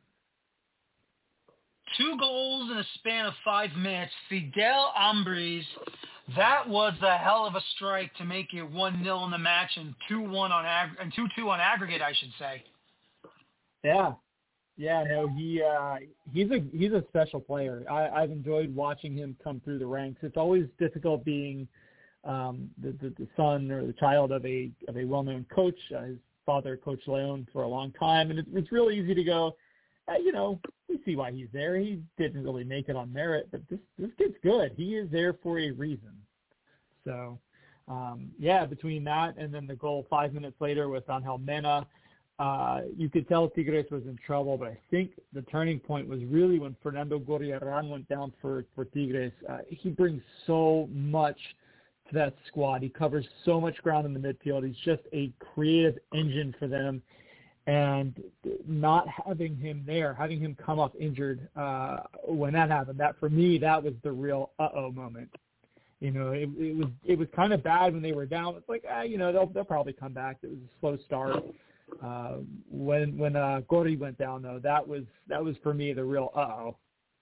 Two goals in a span of five minutes. Fidel Ambris, that was a hell of a strike to make it one nil in the match and two one on ag- and two two on aggregate, I should say. Yeah, Yeah, no, he uh, he's a he's a special player. I, I've enjoyed watching him come through the ranks. It's always difficult being um, the, the the son or the child of a of a well-known coach. Uh, his father coached Leon for a long time, and it, it's really easy to go, uh, you know, we see why he's there. He didn't really make it on merit, but this this kid's good. He is there for a reason. So, um, yeah, between that and then the goal five minutes later with Angel Mena. Uh, you could tell Tigres was in trouble, but I think the turning point was really when Fernando Gorriarán went down for, for Tigres. Uh, he brings so much to that squad. He covers so much ground in the midfield. He's just a creative engine for them. And not having him there, having him come off injured uh, when that happened, that for me, that was the real uh-oh moment. You know, it, it was it was kind of bad when they were down. It's like, ah, you know, they'll they'll probably come back. It was a slow start. Uh, when when uh, Gori went down, though, that was that was for me the real uh-oh.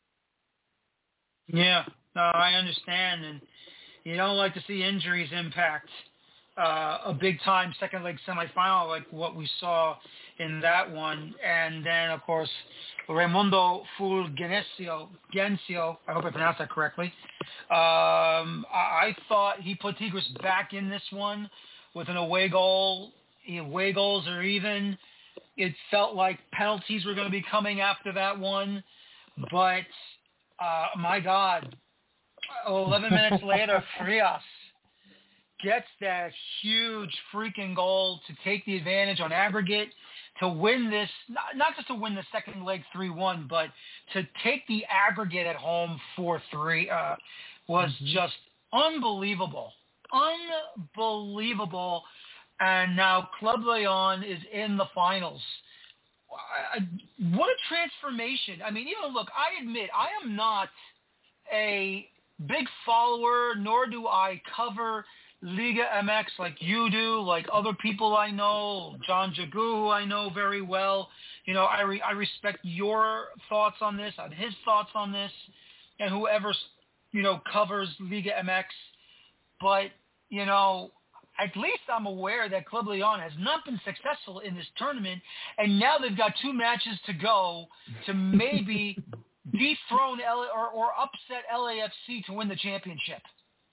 Yeah, no, I understand, and you don't like to see injuries impact uh, a big-time second leg semifinal like what we saw in that one. And then, of course, Raimundo Fulgencio, Gencio, I hope I pronounced that correctly. Um, I, I thought he put Tigres back in this one with an away goal. Away goals are even. It felt like penalties were going to be coming after that one. But, uh, my God, eleven minutes later, Frias gets that huge freaking goal to take the advantage on aggregate, to win this, not, not just to win the second leg three one, but to take the aggregate at home four three uh, was mm-hmm. just unbelievable. Unbelievable. And now Club Leon is in the finals. I, what a transformation. I mean, even look, I admit I am not a big follower, nor do I cover Liga M X like you do, like other people I know, John Jagu, who I know very well. You know, I, re, I respect your thoughts on this, on his thoughts on this, and whoever, you know, covers Liga M X. But, you know, at least I'm aware that Club Leon has not been successful in this tournament, and now they've got two matches to go to maybe dethrone L A, or, or upset L A F C to win the championship.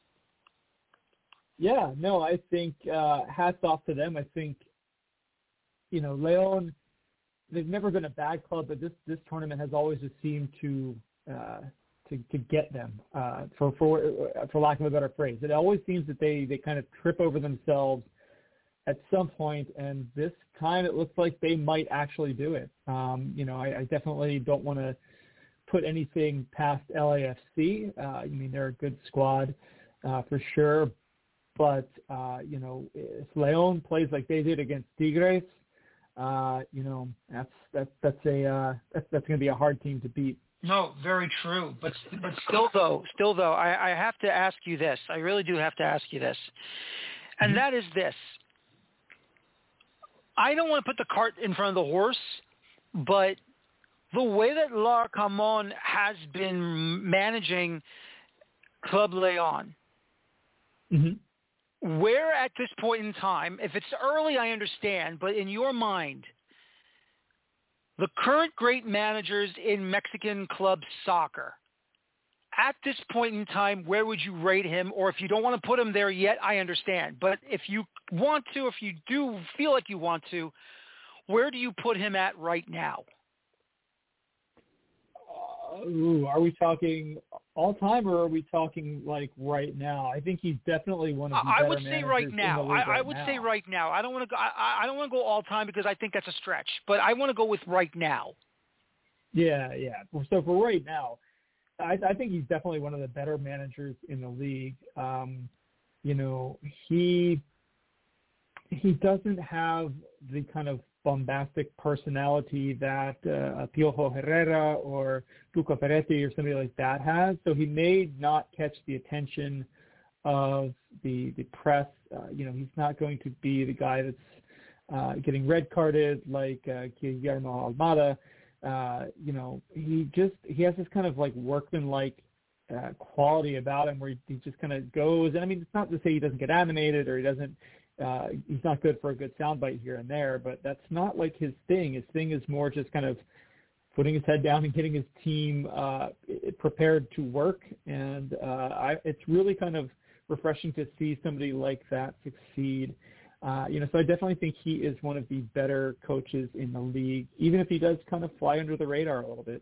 Yeah, no, I think uh, hats off to them. I think, you know, Leon, they've never been a bad club, but this, this tournament has always just seemed to uh, to, to get them, uh, for, for for lack of a better phrase. It always seems that they, they kind of trip over themselves at some point, and this time it looks like they might actually do it. Um, you know, I, I definitely don't want to put anything past L A F C. Uh, I mean, they're a good squad uh, for sure. But, uh, you know, if Leon plays like they did against Tigres, uh, you know, that's that's that's a uh, that's that's going to be a hard team to beat. No, very true. But but still though, still though, I, I have to ask you this. I really do have to ask you this, and mm-hmm. that is this. I don't want to put the cart in front of the horse, but the way that Larcamon has been managing Club Leon. Mm-hmm. Where at this point in time, if it's early, I understand, but in your mind, the current great managers in Mexican club soccer, at this point in time, where would you rate him? Or if you don't want to put him there yet, I understand. But if you want to, if you do feel like you want to, where do you put him at right now? Uh, ooh, are we talking all time, or are we talking like right now? I think he's definitely one of the I better would say right now. I, right I would now. say right now. I don't want to go. I, I don't want to go all time because I think that's a stretch. But I want to go with right now. Yeah, yeah. So for right now, I, I think he's definitely one of the better managers in the league. Um, you know, he he doesn't have the kind of bombastic personality that uh, Piojo Herrera or Tuca Ferretti or somebody like that has. So he may not catch the attention of the the press. Uh, you know, he's not going to be the guy that's uh, getting red carded like uh, Guillermo Almada. Uh, you know, he just he has this kind of like workman-like uh, quality about him where he, he just kind of goes. And I mean, it's not to say he doesn't get animated or he doesn't. Uh, he's not good for a good soundbite here and there, but that's not like his thing. His thing is more just kind of putting his head down and getting his team uh, prepared to work. And uh, I, it's really kind of refreshing to see somebody like that succeed. Uh, you know, so I definitely think he is one of the better coaches in the league, even if he does kind of fly under the radar a little bit.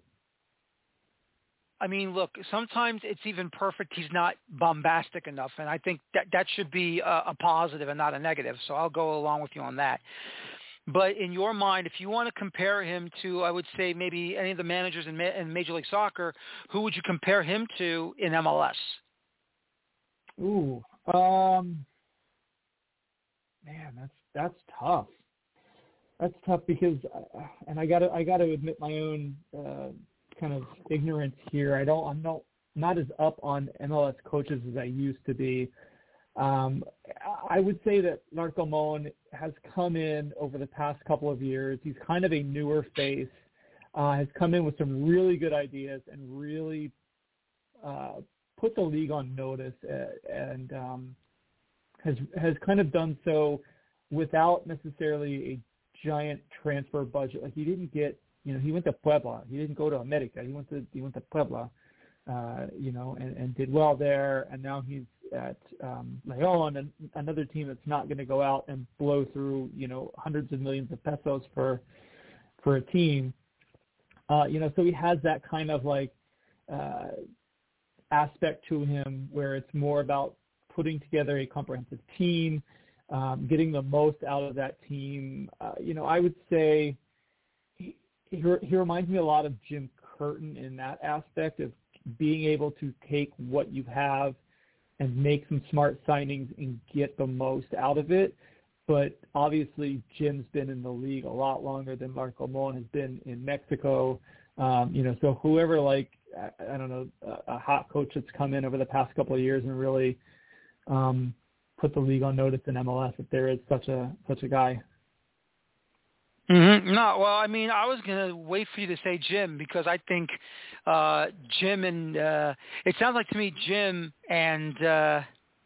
I mean, look, sometimes it's even perfect he's not bombastic enough, and I think that that should be a, a positive and not a negative, so I'll go along with you on that. But in your mind, if you want to compare him to, I would say, maybe any of the managers in, Ma- in Major League Soccer, who would you compare him to in M L S? Ooh, um, man, that's that's tough. That's tough because, uh, and I gotta I gotta admit my own uh, kind of ignorance here. I don't I'm not not as up on M L S coaches as I used to be. Um, I would say that Larcamón has come in over the past couple of years. He's kind of a newer face. Uh, has come in with some really good ideas and really uh, put the league on notice, uh, and um, has has kind of done so without necessarily a giant transfer budget. Like he didn't get, you know, he went to Puebla. He didn't go to America. He went to he went to Puebla, uh, you know, and, and did well there. And now he's at um, León, and another team that's not going to go out and blow through, you know, hundreds of millions of pesos for for a team. Uh, you know, so he has that kind of like uh, aspect to him where it's more about putting together a comprehensive team, um, getting the most out of that team. Uh, you know, I would say he, he, he reminds me a lot of Jim Curtin in that aspect of being able to take what you have and make some smart signings and get the most out of it. But obviously, Jim's been in the league a lot longer than Larcamón has been in Mexico. Um, you know, so whoever, like, I, I don't know, a, a hot coach that's come in over the past couple of years and really um, put the league on notice in M L S, if there is such a such a guy. Mm-hmm. No, well, I mean, I was going to wait for you to say Jim because I think uh, Jim and uh, it sounds like to me Jim and uh,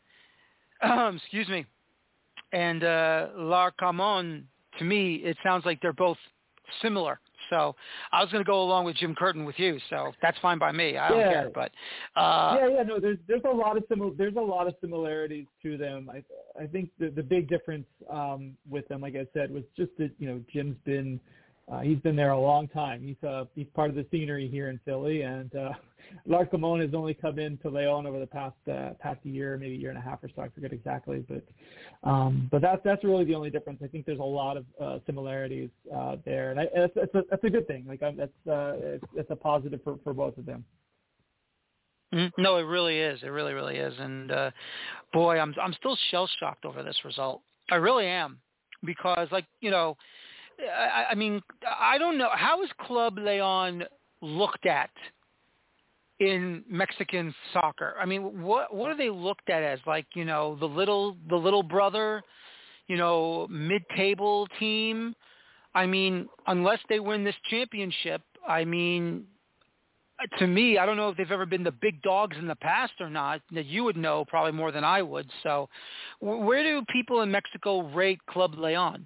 excuse me. And uh, Larcamón, to me, it sounds like they're both similar. So I was going to go along with Jim Curtin with you. So that's fine by me. I don't yeah. care. But uh, yeah, yeah, no, there's there's a lot of simil- there's a lot of similarities to them. I I think the the big difference um, with them, like I said, was just that, you know, Jim's been uh, he's been there a long time. He's uh, he's part of the scenery here in Philly, and uh, Larcamón has only come into León over the past uh, past year, maybe a year and a half or so. I forget exactly, but um, but that's that's really the only difference. I think there's a lot of uh, similarities uh, there, and I, that's, that's, a, that's a good thing. Like I'm, that's uh, it's, it's a positive for, for both of them. Mm-hmm. No, it really is. It really, really is. And uh, boy, I'm I'm still shell shocked over this result. I really am, because, like, you know, I, I mean, I don't know, how is Club León looked at in Mexican soccer? I mean, what what are they looked at as? Like, you know, the little the little brother, you know, mid-table team? I mean, unless they win this championship, I mean, to me, I don't know if they've ever been the big dogs in the past or not. That you would know probably more than I would. So where do people in Mexico rate Club León?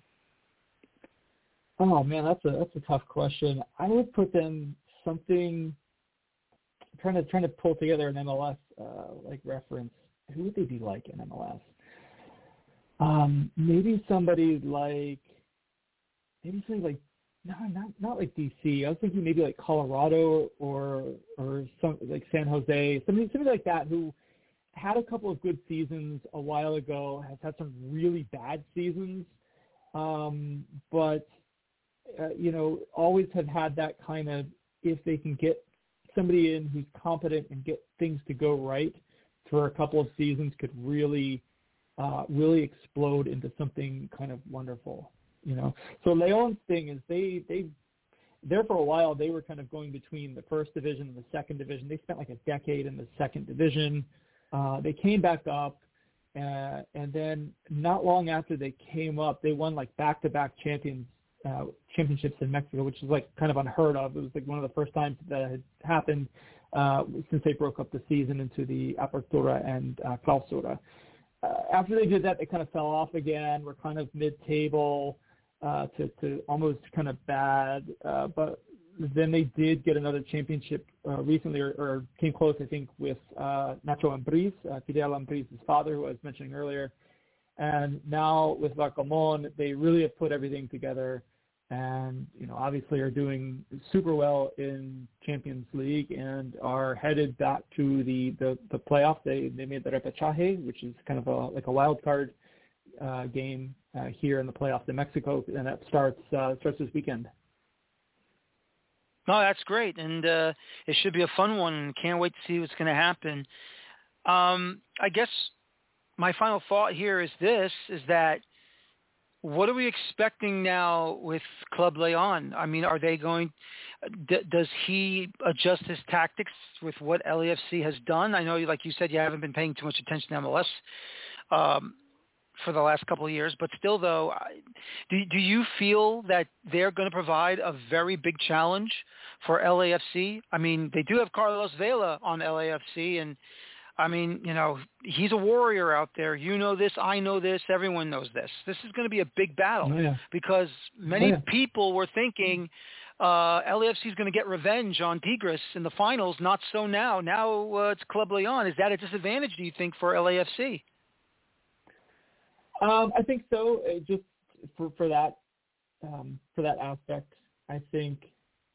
Oh, man, that's a that's a tough question. I would put them something – trying to trying to pull together an M L S uh, like reference. Who would they be like in M L S? Um, maybe somebody like maybe something like no, not not like D C. I was thinking maybe like Colorado or or some like San Jose, somebody somebody like that who had a couple of good seasons a while ago, has had some really bad seasons, um, but uh, you know, always have had that kind of, if they can get somebody in who's competent and get things to go right for a couple of seasons, could really, uh, really explode into something kind of wonderful, you know. So León's thing is they, they, there for a while, they were kind of going between the first division and the second division. They spent like a decade in the second division. Uh, they came back up, uh, and then not long after they came up, they won like back-to-back champions Uh, championships in Mexico, which is like kind of unheard of. It was like one of the first times that had happened uh, since they broke up the season into the Apertura and uh, Clausura. Uh, after they did that, they kind of fell off again. We're kind of mid-table uh, to, to almost kind of bad. Uh, but then they did get another championship uh, recently, or, or came close, I think, with uh, Nacho Ambriz, uh, Fidel Ambriz's father, who I was mentioning earlier. And now with Larcamón, they really have put everything together, and you know, obviously are doing super well in Champions League and are headed back to the the, the playoff. They they made the repechaje, which is kind of a like a wild card uh, game uh, here in the playoffs in Mexico, and that starts uh, starts this weekend. No, that's great, and uh, it should be a fun one. Can't wait to see what's going to happen. Um, I guess my final thought here is this, is that what are we expecting now with Club Leon? I mean, are they going d- – does he adjust his tactics with what L A F C has done? I know, like you said, you haven't been paying too much attention to M L S um, for the last couple of years, but still, though, do, do you feel that they're going to provide a very big challenge for L A F C? I mean, they do have Carlos Vela on L A F C, and, I mean, you know, he's a warrior out there. You know this, I know this, everyone knows this. This is going to be a big battle oh, yeah. because many oh, yeah. people were thinking uh, L A F C is going to get revenge on Tigres in the finals. Not so now. Now uh, it's Club Leon. Is that a disadvantage, do you think, for L A F C? Um, I think so. It just for for that um, for that aspect, I think.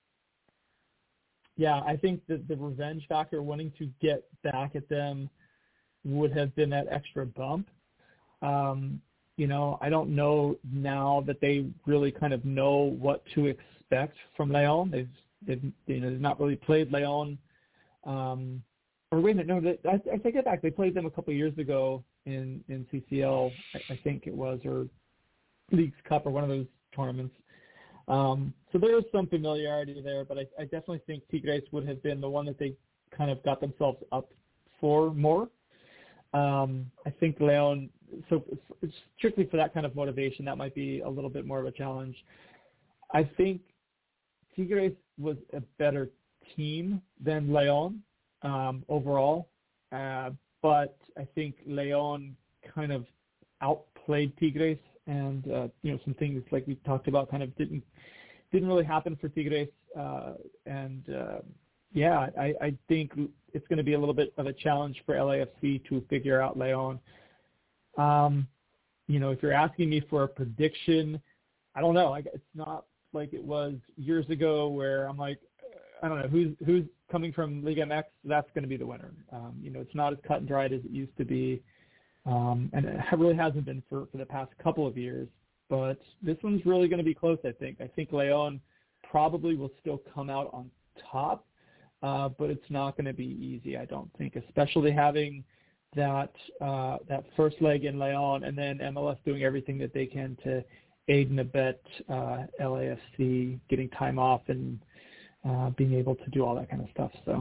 Yeah, I think that the revenge factor, wanting to get back at them, would have been that extra bump. Um, you know, I don't know now that they really kind of know what to expect from Leon. They've, they've you know, they've not really played Leon. Um, or wait a minute, no, they, I, I take it back. They played them a couple of years ago in, in C C L, I, I think it was, or Leagues Cup or one of those tournaments. Um, so there is some familiarity there, but I, I definitely think Tigres would have been the one that they kind of got themselves up for more. Um, I think Leon, so strictly for that kind of motivation, that might be a little bit more of a challenge. I think Tigres was a better team than Leon um, overall, uh, but I think Leon kind of outplayed Tigres. And, uh, you know, some things like we talked about kind of didn't didn't really happen for Tigres. Uh, and, uh, yeah, I, I think it's going to be a little bit of a challenge for L A F C to figure out Leon. Um, you know, if you're asking me for a prediction, I don't know. Like, it's not like it was years ago where I'm like, I don't know, who's who's coming from Liga M X, that's going to be the winner. Um, you know, it's not as cut and dried as it used to be. Um, and it really hasn't been for, for the past couple of years. But this one's really going to be close, I think. I think Leon probably will still come out on top, uh, but it's not going to be easy, I don't think, especially having that uh, that first leg in Leon and then M L S doing everything that they can to aid and abet uh, L A F C getting time off and uh, being able to do all that kind of stuff. So.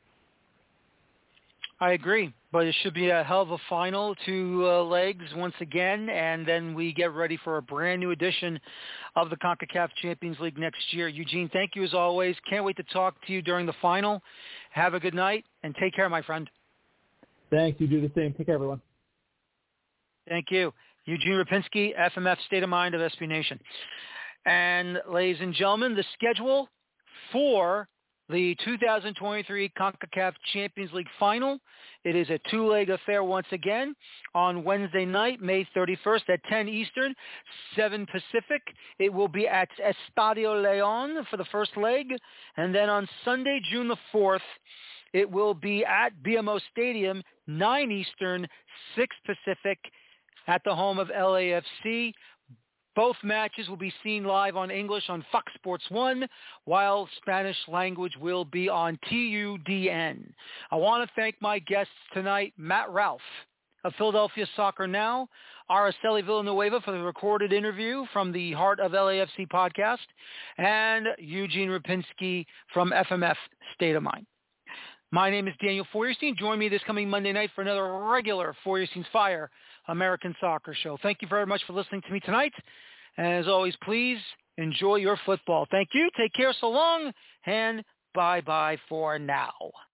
I agree, but it should be a hell of a final, two uh, legs once again, and then we get ready for a brand new edition of the CONCACAF Champions League next year. Eugene, thank you as always. Can't wait to talk to you during the final. Have a good night, and take care, my friend. Thanks. You do the same. Take care, everyone. Thank you. Eugene Rapinski, F M F State of Mind of S B Nation. And ladies and gentlemen, the schedule for the two thousand twenty-three CONCACAF Champions League Final. It is a two-leg affair once again on Wednesday night, May thirty-first at ten Eastern, seven Pacific. It will be at Estadio Leon for the first leg. And then on Sunday, June the fourth, it will be at B M O Stadium, nine Eastern, six Pacific, at the home of L A F C. Both matches will be seen live on English on Fox Sports one, while Spanish language will be on T U D N. I want to thank my guests tonight, Matt Ralph of Philadelphia Soccer Now, Araceli Villanueva for the recorded interview from the Heart of L A F C podcast, and Eugene Rapinski from F M F State of Mind. My name is Daniel Feuerstein. Join me this coming Monday night for another regular Feuerstein's Fire American Soccer Show. Thank you very much for listening to me tonight. And as always, please enjoy your football. Thank you. Take care. So long. And bye-bye for now.